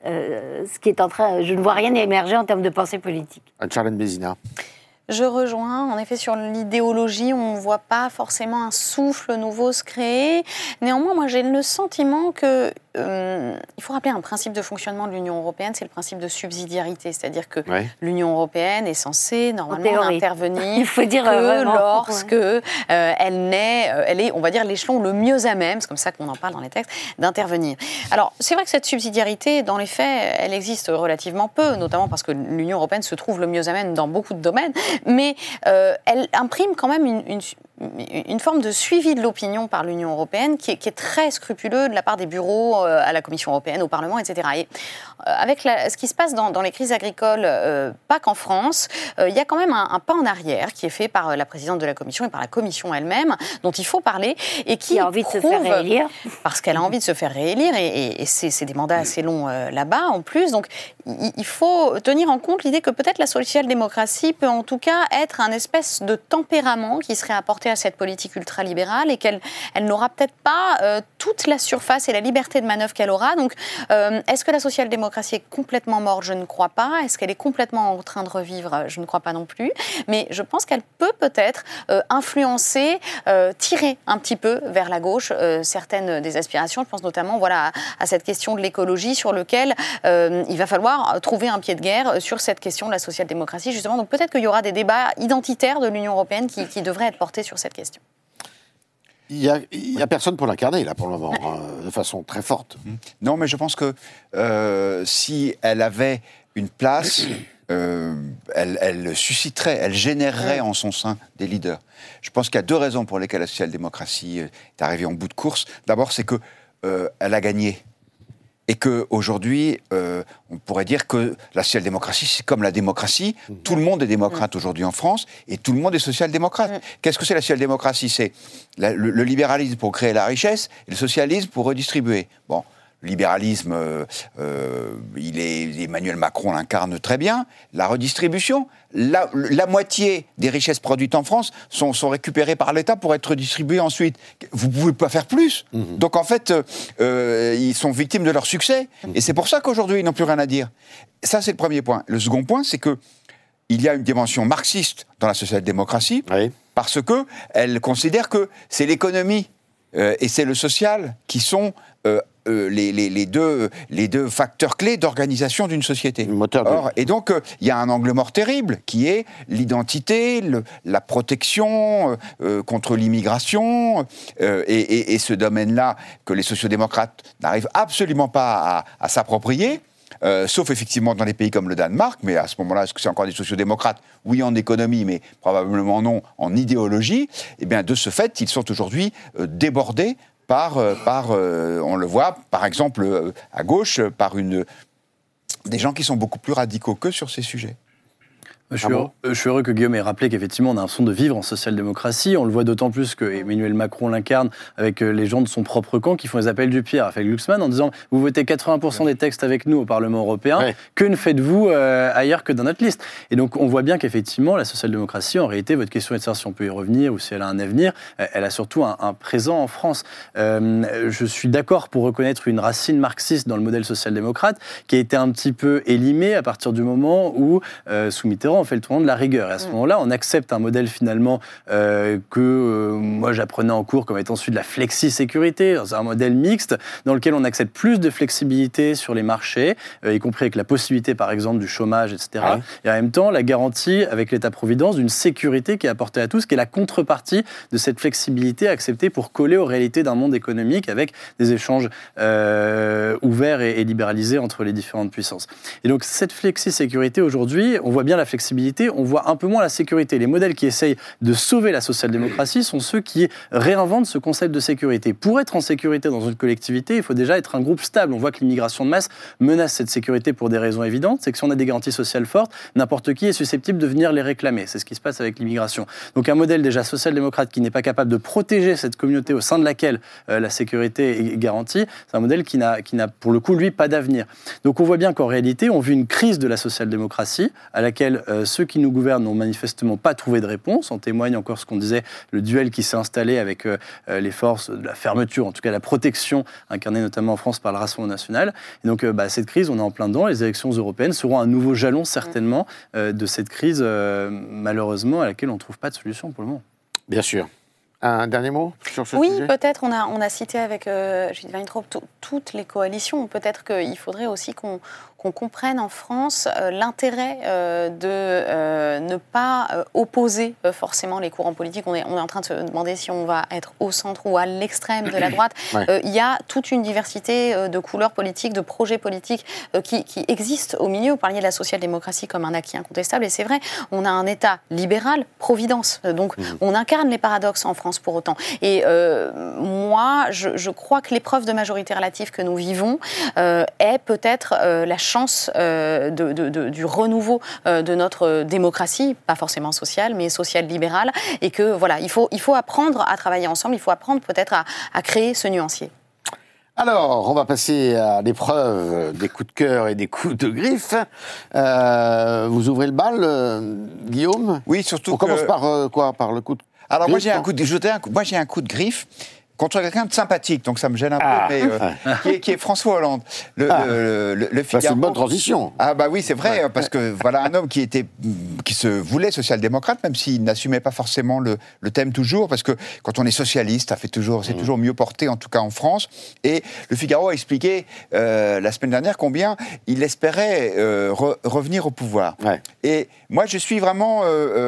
ce qui est en train... Je ne vois rien émerger en termes de pensée politique. Anne-Charlène Bézina. Je rejoins, en effet, sur l'idéologie, on ne voit pas forcément un souffle nouveau se créer. Néanmoins, moi, j'ai le sentiment que il faut rappeler un principe de fonctionnement de l'Union européenne, c'est le principe de subsidiarité, c'est-à-dire que l'Union européenne est censée normalement intervenir il faut dire lorsque elle est, on va dire, l'échelon le mieux à même, c'est comme ça qu'on en parle dans les textes, d'intervenir. Alors, c'est vrai que cette subsidiarité, dans les faits, elle existe relativement peu, notamment parce que l'Union européenne se trouve le mieux à même dans beaucoup de domaines, mais elle imprime quand même une forme de suivi de l'opinion par l'Union européenne qui est très scrupuleux de la part des bureaux à la Commission européenne, au Parlement, etc. Et avec ce qui se passe dans les crises agricoles, pas qu'en France, il y a quand même un pas en arrière qui est fait par la présidente de la Commission et par la Commission elle-même, dont il faut parler, et qui a envie de se faire réélire. Parce qu'elle a envie de se faire réélire, et c'est des mandats assez longs là-bas, en plus. Donc, il faut tenir en compte l'idée que peut-être la social-démocratie peut en tout cas être un espèce de tempérament qui serait apporté à cette politique ultralibérale et qu'elle n'aura peut-être pas toute la surface et la liberté de manœuvre qu'elle aura. Donc, est-ce que la social-démocratie est complètement morte ? Je ne crois pas. Est-ce qu'elle est complètement en train de revivre ? Je ne crois pas non plus. Mais je pense qu'elle peut-être influencer, tirer un petit peu vers la gauche certaines des aspirations. Je pense notamment à cette question de l'écologie sur laquelle il va falloir trouver un pied de guerre sur cette question de la social-démocratie, justement. Donc peut-être qu'il y aura des débats identitaires de l'Union européenne qui devraient être portés sur cette question. Il y a personne pour l'incarner, là, pour le moment, de façon très forte. Non, mais je pense que si elle avait une place, elle susciterait, elle générerait en son sein des leaders. Je pense qu'il y a deux raisons pour lesquelles la social-démocratie est arrivée en bout de course. D'abord, c'est qu'elle a gagné. Et qu'aujourd'hui, on pourrait dire que la social-démocratie, c'est comme la démocratie. Tout le monde est démocrate aujourd'hui en France et tout le monde est social-démocrate. Qu'est-ce que c'est la social-démocratie ? C'est le libéralisme pour créer la richesse et le socialisme pour redistribuer. Bon, le libéralisme, Emmanuel Macron l'incarne très bien. La redistribution, la moitié des richesses produites en France sont récupérées par l'État pour être redistribuées ensuite. Vous ne pouvez pas faire plus. Donc en fait, ils sont victimes de leur succès. Et c'est pour ça qu'aujourd'hui, ils n'ont plus rien à dire. Ça, c'est le premier point. Le second point, c'est qu'il y a une dimension marxiste dans la social-démocratie, parce qu'elle considère que c'est l'économie et c'est le social qui sont les deux facteurs clés d'organisation d'une société. Et donc, il y a un angle mort terrible qui est l'identité, la protection contre l'immigration, et ce domaine-là que les sociodémocrates n'arrivent absolument pas à s'approprier. Sauf effectivement dans des pays comme le Danemark, mais à ce moment-là, est-ce que c'est encore des sociodémocrates ? Oui, en économie, mais probablement non en idéologie. Et bien, de ce fait, ils sont aujourd'hui débordés par on le voit, par exemple, à gauche, par des gens qui sont beaucoup plus radicaux qu'eux sur ces sujets. Je suis heureux que Guillaume ait rappelé qu'effectivement, on a l'impression de vivre en social-démocratie. On le voit d'autant plus que Emmanuel Macron l'incarne avec les gens de son propre camp qui font les appels du pied à Raphaël Glucksmann en disant « Vous votez 80% des textes avec nous au Parlement européen, que ne faites-vous ailleurs que dans notre liste ?» Et donc, on voit bien qu'effectivement, la social-démocratie, en réalité, votre question est de savoir si on peut y revenir ou si elle a un avenir, elle a surtout un présent en France. Je suis d'accord pour reconnaître une racine marxiste dans le modèle social-démocrate qui a été un petit peu élimée à partir du moment où, sous Mitterrand, on fait le tournant de la rigueur. Et à ce moment-là, on accepte un modèle finalement moi j'apprenais en cours comme étant celui de la flexi-sécurité, un modèle mixte dans lequel on accepte plus de flexibilité sur les marchés, y compris avec la possibilité par exemple du chômage, etc. Et en même temps, la garantie avec l'État-providence d'une sécurité qui est apportée à tous, qui est la contrepartie de cette flexibilité acceptée pour coller aux réalités d'un monde économique avec des échanges ouverts et libéralisés entre les différentes puissances. Et donc cette flexi-sécurité aujourd'hui, on voit bien la flexibilité, on voit un peu moins la sécurité. Les modèles qui essayent de sauver la social-démocratie sont ceux qui réinventent ce concept de sécurité. Pour être en sécurité dans une collectivité, il faut déjà être un groupe stable. On voit que l'immigration de masse menace cette sécurité pour des raisons évidentes. C'est que si on a des garanties sociales fortes, n'importe qui est susceptible de venir les réclamer. C'est ce qui se passe avec l'immigration. Donc un modèle déjà social-démocrate qui n'est pas capable de protéger cette communauté au sein de laquelle la sécurité est garantie, c'est un modèle qui n'a pour le coup, lui, pas d'avenir. Donc on voit bien qu'en réalité, on vit une crise de la social-démocratie à laquelle Ceux qui nous gouvernent n'ont manifestement pas trouvé de réponse. En témoigne encore ce qu'on disait, le duel qui s'est installé avec les forces de la fermeture, en tout cas la protection incarnée notamment en France par le Rassemblement national. Et donc cette crise, on est en plein dedans. Les élections européennes seront un nouveau jalon certainement de cette crise, malheureusement, à laquelle on ne trouve pas de solution pour le moment. Bien sûr. Un dernier mot sur ce sujet ? sujet ? Oui, peut-être. On a cité avec Judith Weintraub toutes les coalitions. Peut-être qu'il faudrait aussi qu'on comprenne en France l'intérêt de ne pas opposer forcément les courants politiques. On est en train de se demander si on va être au centre ou à l'extrême de la droite. Il y a toute une diversité de couleurs politiques, de projets politiques qui existent au milieu. Vous parliez de la social-démocratie comme un acquis incontestable. Et c'est vrai, on a un État libéral, providence. Donc on incarne les paradoxes en France pour autant. Et moi, je crois que l'épreuve de majorité relative que nous vivons est peut-être la chance du renouveau de notre démocratie, pas forcément sociale, mais sociale libérale, et que voilà, il faut apprendre à travailler ensemble, il faut apprendre peut-être à créer ce nuancier. Alors, on va passer à l'épreuve des coups de cœur et des coups de griffe. Vous ouvrez le bal, Guillaume ? Oui, surtout on commence par quoi ? Par le coup de Alors, griffe, moi, j'ai un coup de griffe contre quelqu'un de sympathique, donc ça me gêne un peu, mais qui est François Hollande. Le Figaro. C'est une bonne transition. Ah bah oui, c'est vrai, parce que voilà un homme qui se voulait social-démocrate, même s'il n'assumait pas forcément le thème toujours, parce que quand on est socialiste, c'est toujours mieux porté, en tout cas en France. Et le Figaro a expliqué la semaine dernière combien il espérait revenir au pouvoir. Ouais. Et moi, je suis vraiment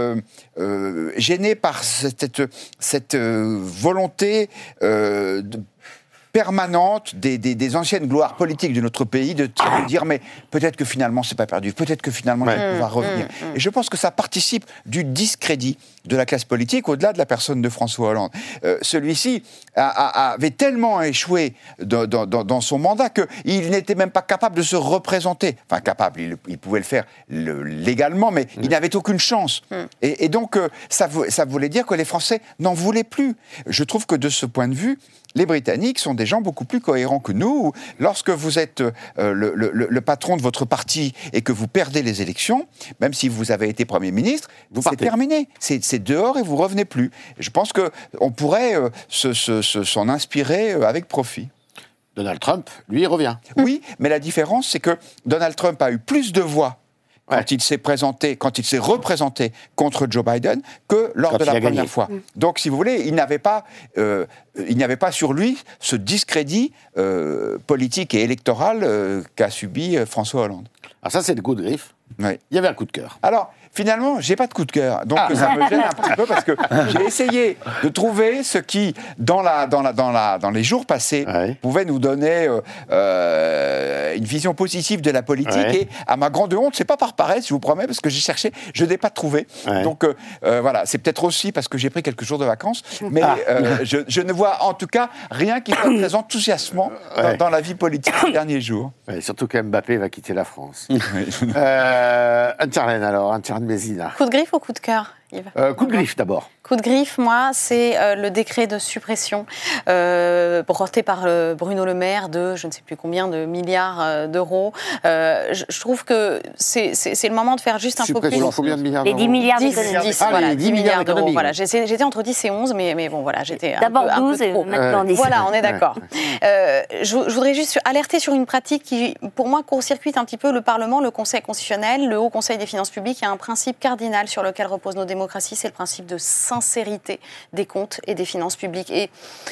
gêné par cette volonté permanente des anciennes gloires politiques de notre pays de dire mais peut-être que finalement c'est pas perdu, peut-être que finalement il va pouvoir revenir. Et je pense que ça participe du discrédit de la classe politique au-delà de la personne de François Hollande. Celui-ci avait tellement échoué dans son mandat qu'il n'était même pas capable de se représenter. Enfin capable, il pouvait le faire légalement, mais il n'avait aucune chance. Et donc ça voulait dire que les Français n'en voulaient plus. Je trouve que de ce point de vue, les Britanniques sont des gens beaucoup plus cohérents que nous. Lorsque vous êtes le patron de votre parti et que vous perdez les élections, même si vous avez été Premier ministre, c'est terminé. C'est dehors et vous revenez plus. Et je pense qu'on pourrait s'en inspirer avec profit. Donald Trump, lui, il revient. Oui, mais la différence, c'est que Donald Trump a eu plus de voix quand il s'est représenté contre Joe Biden que lors de la première fois. Donc, si vous voulez, il n'avait pas sur lui ce discrédit politique et électoral qu'a subi François Hollande. Alors ça, c'est le coup de griffe. Oui. Il y avait un coup de cœur. Alors, finalement, j'ai pas de coup de cœur, donc ça me gêne un petit peu parce que j'ai essayé de trouver ce qui, dans les jours passés, pouvait nous donner une vision positive de la politique. Et à ma grande honte, c'est pas par paresse, je vous promets, parce que j'ai cherché, je n'ai pas trouvé. Donc voilà, c'est peut-être aussi parce que j'ai pris quelques jours de vacances, mais je ne vois en tout cas rien qui soit très enthousiasmant dans la vie politique ces derniers jours. Surtout qu'Mbappé va quitter la France. Anne-Charlène, alors, Anne-Charlène Bézina. Coup de griffe ou coup de cœur, Yves ? Coup de griffe d'abord. Coup de griffe, moi, c'est le décret de suppression porté par Bruno Le Maire de je ne sais plus combien de milliards d'euros. Je trouve que c'est le moment de faire juste un peu plus. Combien de milliards d'euros ? Les 10 milliards d'économies. 10 milliards d'euros. Voilà, j'étais entre 10 et 11, mais bon, voilà, j'étais d'abord 12 et maintenant 10. Voilà, on est d'accord. Je voudrais juste alerter sur une pratique qui, pour moi, court-circuite un petit peu le Parlement, le Conseil constitutionnel, le Haut Conseil des finances publiques. Il y a un principe cardinal sur lequel reposent nos démocraties, c'est le principe de sincérité des comptes et des finances publiques. Et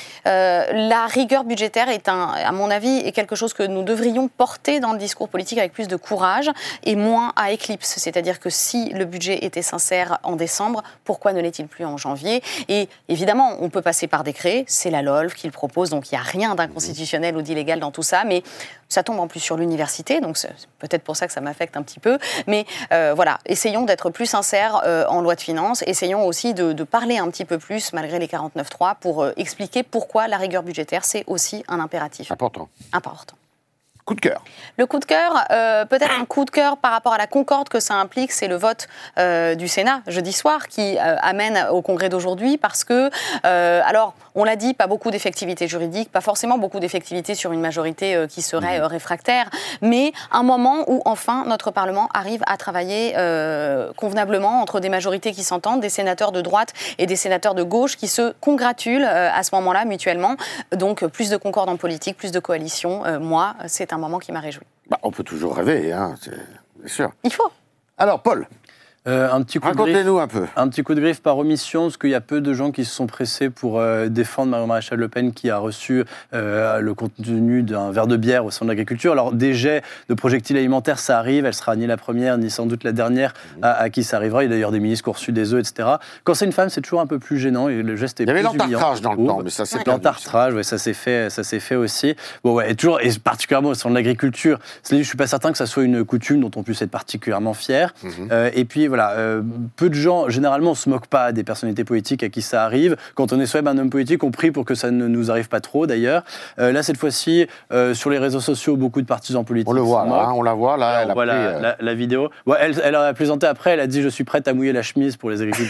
la rigueur budgétaire est, à mon avis, est quelque chose que nous devrions porter dans le discours politique avec plus de courage et moins à éclipse. C'est-à-dire que si le budget était sincère en décembre, pourquoi ne l'est-il plus en janvier ? Et évidemment, on peut passer par décret, c'est la LOLF qui le propose, donc il n'y a rien d'inconstitutionnel ou d'illégal dans tout ça, mais ça tombe en plus sur l'université, donc c'est peut-être pour ça que ça m'affecte un petit peu. Mais voilà, essayons d'être plus sincères en loi de finances, essayons aussi de parler un petit peu plus, malgré les 49.3, pour expliquer pourquoi la rigueur budgétaire, c'est aussi un impératif. Important. Coup de cœur. Le coup de cœur, peut-être un coup de cœur par rapport à la concorde que ça implique, c'est le vote du Sénat jeudi soir qui amène au Congrès d'aujourd'hui parce que, alors, on l'a dit, pas beaucoup d'effectivité juridique, pas forcément beaucoup d'effectivité sur une majorité qui serait réfractaire, mais un moment où enfin notre Parlement arrive à travailler convenablement entre des majorités qui s'entendent, des sénateurs de droite et des sénateurs de gauche qui se congratulent à ce moment-là mutuellement. Donc plus de concorde en politique, plus de coalition. Moi, c'est un moment qui m'a réjoui. On peut toujours rêver, hein, c'est sûr. Il faut. Alors, Paul, racontez-nous un peu. Un petit coup de griffe par omission, parce qu'il y a peu de gens qui se sont pressés pour défendre Marion Maréchal Le Pen, qui a reçu le contenu d'un verre de bière au sein de l'agriculture. Alors, des jets de projectiles alimentaires, ça arrive. Elle sera ni la première, ni sans doute la dernière à qui ça arrivera. Il y a d'ailleurs des ministres qui ont reçu des œufs, etc. Quand c'est une femme, c'est toujours un peu plus gênant. Et le geste est plus humiliant. Il y avait l'entartrage dans le temps, mais ça c'est l'entartrage, ça s'est fait aussi. Bon, ouais, et particulièrement au sein de l'agriculture. Je ne suis pas certain que ça soit une coutume dont on puisse être particulièrement fier. Et puis, voilà, peu de gens, généralement, on ne se moque pas des personnalités politiques à qui ça arrive. Quand on est soi-même un homme politique, on prie pour que ça ne nous arrive pas trop, d'ailleurs. Là, cette fois-ci, sur les réseaux sociaux, beaucoup de partisans politiques. On le voit, là, on la voit, là. Elle a la vidéo. Ouais, elle a plaisanté après, elle a dit « Je suis prête à mouiller la chemise pour les agriculteurs. »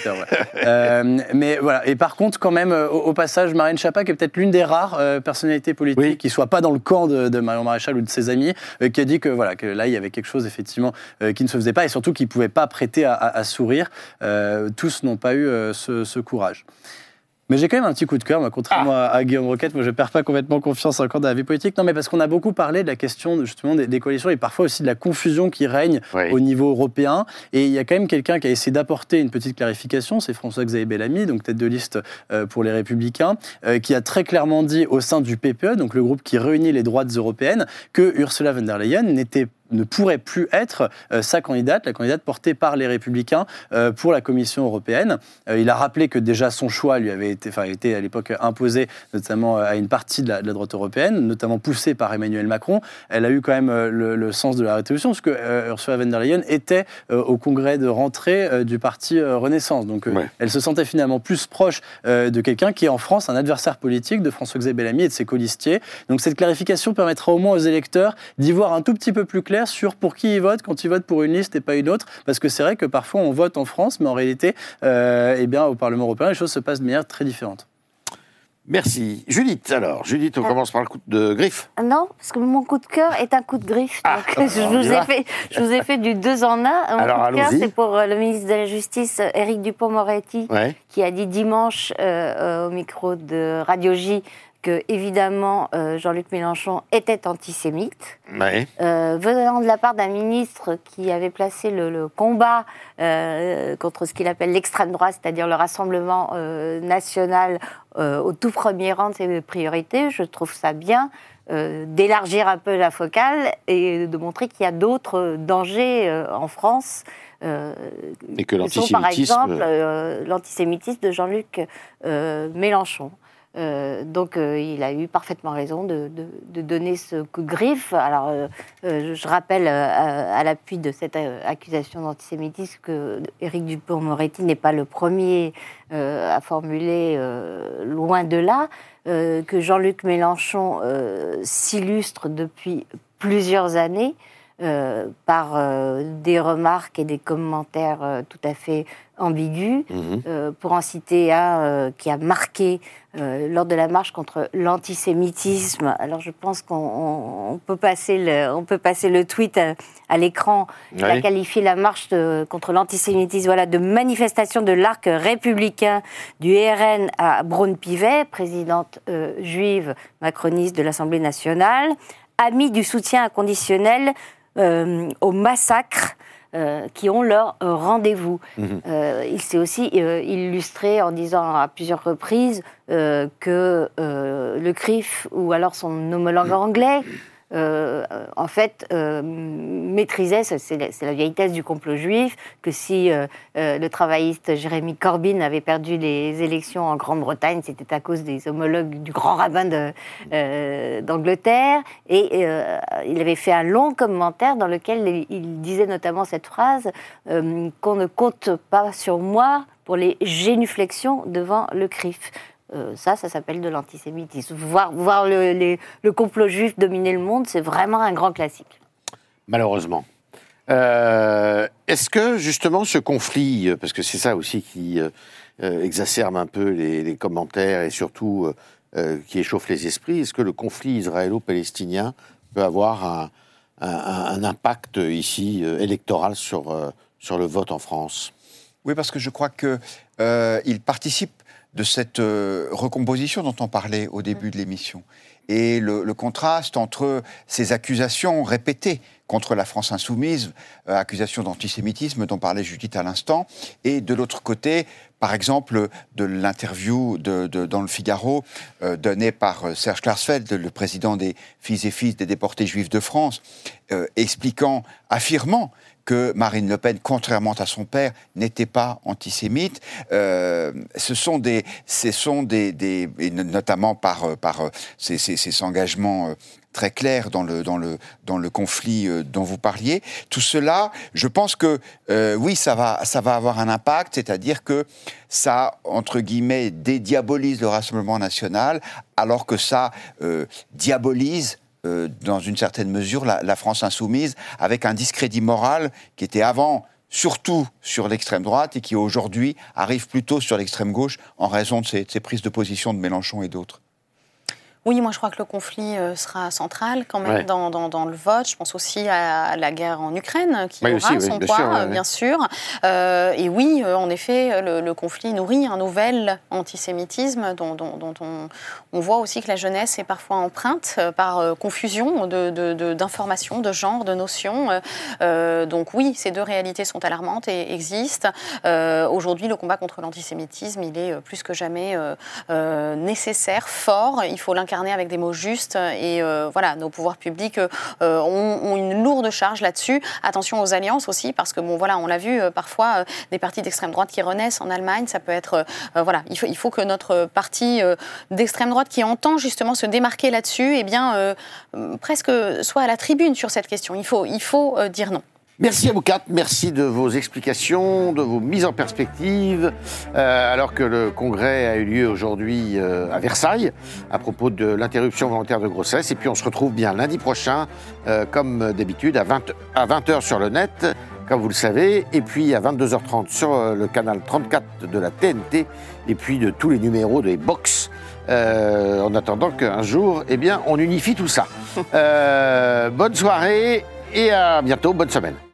Mais voilà, et par contre, quand même, au passage, Marlène Schiappa, qui est peut-être l'une des rares personnalités politiques qui ne soit pas dans le camp de Marion Maréchal ou de ses amis, qui a dit que là, il y avait quelque chose, effectivement, qui ne se faisait pas, et surtout qui ne pouvait pas prêter à sourire. Tous n'ont pas eu ce courage. Mais j'ai quand même un petit coup de cœur, contrairement à Guillaume Roquette. Moi, je ne perds pas complètement confiance encore dans la vie politique. Non, mais parce qu'on a beaucoup parlé de la question justement des coalitions et parfois aussi de la confusion qui règne au niveau européen. Et il y a quand même quelqu'un qui a essayé d'apporter une petite clarification, c'est François-Xavier Bellamy, donc tête de liste pour les Républicains, qui a très clairement dit au sein du PPE, donc le groupe qui réunit les droites européennes, que Ursula von der Leyen ne pourrait plus être sa candidate, la candidate portée par les Républicains pour la Commission européenne. Il a rappelé que déjà son choix lui avait été à l'époque imposé, notamment à une partie de la droite européenne, notamment poussée par Emmanuel Macron. Elle a eu quand même le sens de la révolution, parce que Ursula von der Leyen était au congrès de rentrée du parti Renaissance. Donc elle se sentait finalement plus proche de quelqu'un qui est en France un adversaire politique de François-Xavier Bellamy et de ses colistiers. Donc cette clarification permettra au moins aux électeurs d'y voir un tout petit peu plus clair sur pour qui ils votent quand ils votent pour une liste et pas une autre, parce que c'est vrai que parfois on vote en France, mais en réalité, au Parlement européen, les choses se passent de manière très différente. Merci. Judith, on commence par le coup de griffe. Non, parce que mon coup de cœur est un coup de griffe. Je vous ai fait du 2 en 1. Mon coup de cœur, c'est pour le ministre de la Justice, Éric Dupond-Moretti, qui a dit dimanche au micro de Radio J que, évidemment, Jean-Luc Mélenchon était antisémite, venant de la part d'un ministre qui avait placé le combat contre ce qu'il appelle l'extrême droite, c'est-à-dire le Rassemblement national, au tout premier rang de ses priorités. Je trouve ça bien d'élargir un peu la focale et de montrer qu'il y a d'autres dangers en France. Et que l'antisémitisme... sont, par exemple, l'antisémitisme de Jean-Luc Mélenchon. Donc il a eu parfaitement raison de donner ce coup de griffe. Alors je rappelle à l'appui de cette accusation d'antisémitisme que Éric Dupond-Moretti n'est pas le premier à formuler, loin de là, que Jean-Luc Mélenchon s'illustre depuis plusieurs années par des remarques et des commentaires tout à fait ambigus. Pour en citer un qui a marqué lors de la marche contre l'antisémitisme. Alors je pense qu'on peut passer le tweet à l'écran. Il a qualifié la marche contre l'antisémitisme de manifestation de l'arc républicain du RN à Braun-Pivet, présidente juive macroniste de l'Assemblée nationale, amis du soutien inconditionnel au massacre qui ont leur rendez-vous. Il s'est aussi illustré en disant à plusieurs reprises que le CRIF, ou alors son homologue anglais, en fait, maîtrisait, c'est la vieille thèse du complot juif, que si le travailliste Jérémy Corbyn avait perdu les élections en Grande-Bretagne, c'était à cause des homologues du grand rabbin d'Angleterre. Et il avait fait un long commentaire dans lequel il disait notamment cette phrase qu'on ne compte pas sur moi pour les génuflexions devant le CRIF. ça s'appelle de l'antisémitisme. Voir le complot juif dominer le monde, c'est vraiment un grand classique. Malheureusement. Est-ce que, justement, ce conflit, parce que c'est ça aussi qui exacerbe un peu les commentaires et surtout qui échauffe les esprits, est-ce que le conflit israélo-palestinien peut avoir un impact ici électoral sur le vote en France ? Oui, parce que je crois qu'il participe de cette recomposition dont on parlait au début de l'émission. Et le contraste entre ces accusations répétées contre la France insoumise, accusations d'antisémitisme dont parlait Judith à l'instant, et de l'autre côté, par exemple, de l'interview dans le Figaro donnée par Serge Klarsfeld, le président des Filles et Fils des déportés juifs de France, affirmant que Marine Le Pen, contrairement à son père, n'était pas antisémite. Ce sont des et notamment par ces engagements très clairs dans le conflit dont vous parliez. Tout cela, je pense que oui, ça va avoir un impact, c'est-à-dire que ça, entre guillemets, dédiabolise le Rassemblement national, alors que ça diabolise dans une certaine mesure, la France insoumise, avec un discrédit moral qui était avant surtout sur l'extrême droite et qui aujourd'hui arrive plutôt sur l'extrême gauche en raison de ces prises de position de Mélenchon et d'autres. Oui, moi je crois que le conflit sera central quand même dans le vote. Je pense aussi à la guerre en Ukraine qui aura son poids, bien sûr. Et oui, en effet, le conflit nourrit un nouvel antisémitisme dont on voit aussi que la jeunesse est parfois empreinte par confusion d'informations, de genre, de notions. Donc oui, ces deux réalités sont alarmantes et existent. Aujourd'hui, le combat contre l'antisémitisme, il est plus que jamais nécessaire, fort. Il faut l'incarner avec des mots justes et voilà, nos pouvoirs publics ont une lourde charge là-dessus. Attention aux alliances aussi, parce que bon voilà, on l'a vu parfois des partis d'extrême droite qui renaissent en Allemagne. Ça peut être voilà, il faut que notre parti d'extrême droite qui entend justement se démarquer là-dessus, eh bien presque soit à la tribune sur cette question. Il faut dire non. Merci à vous quatre, merci de vos explications, de vos mises en perspective, alors que le congrès a eu lieu aujourd'hui à Versailles, à propos de l'interruption volontaire de grossesse. Et puis on se retrouve bien lundi prochain, comme d'habitude, à 20h sur le net, comme vous le savez, et puis à 22h30 sur le canal 34 de la TNT, et puis de tous les numéros des box, en attendant qu'un jour, eh bien, on unifie tout ça. Bonne soirée et à bientôt, bonne semaine.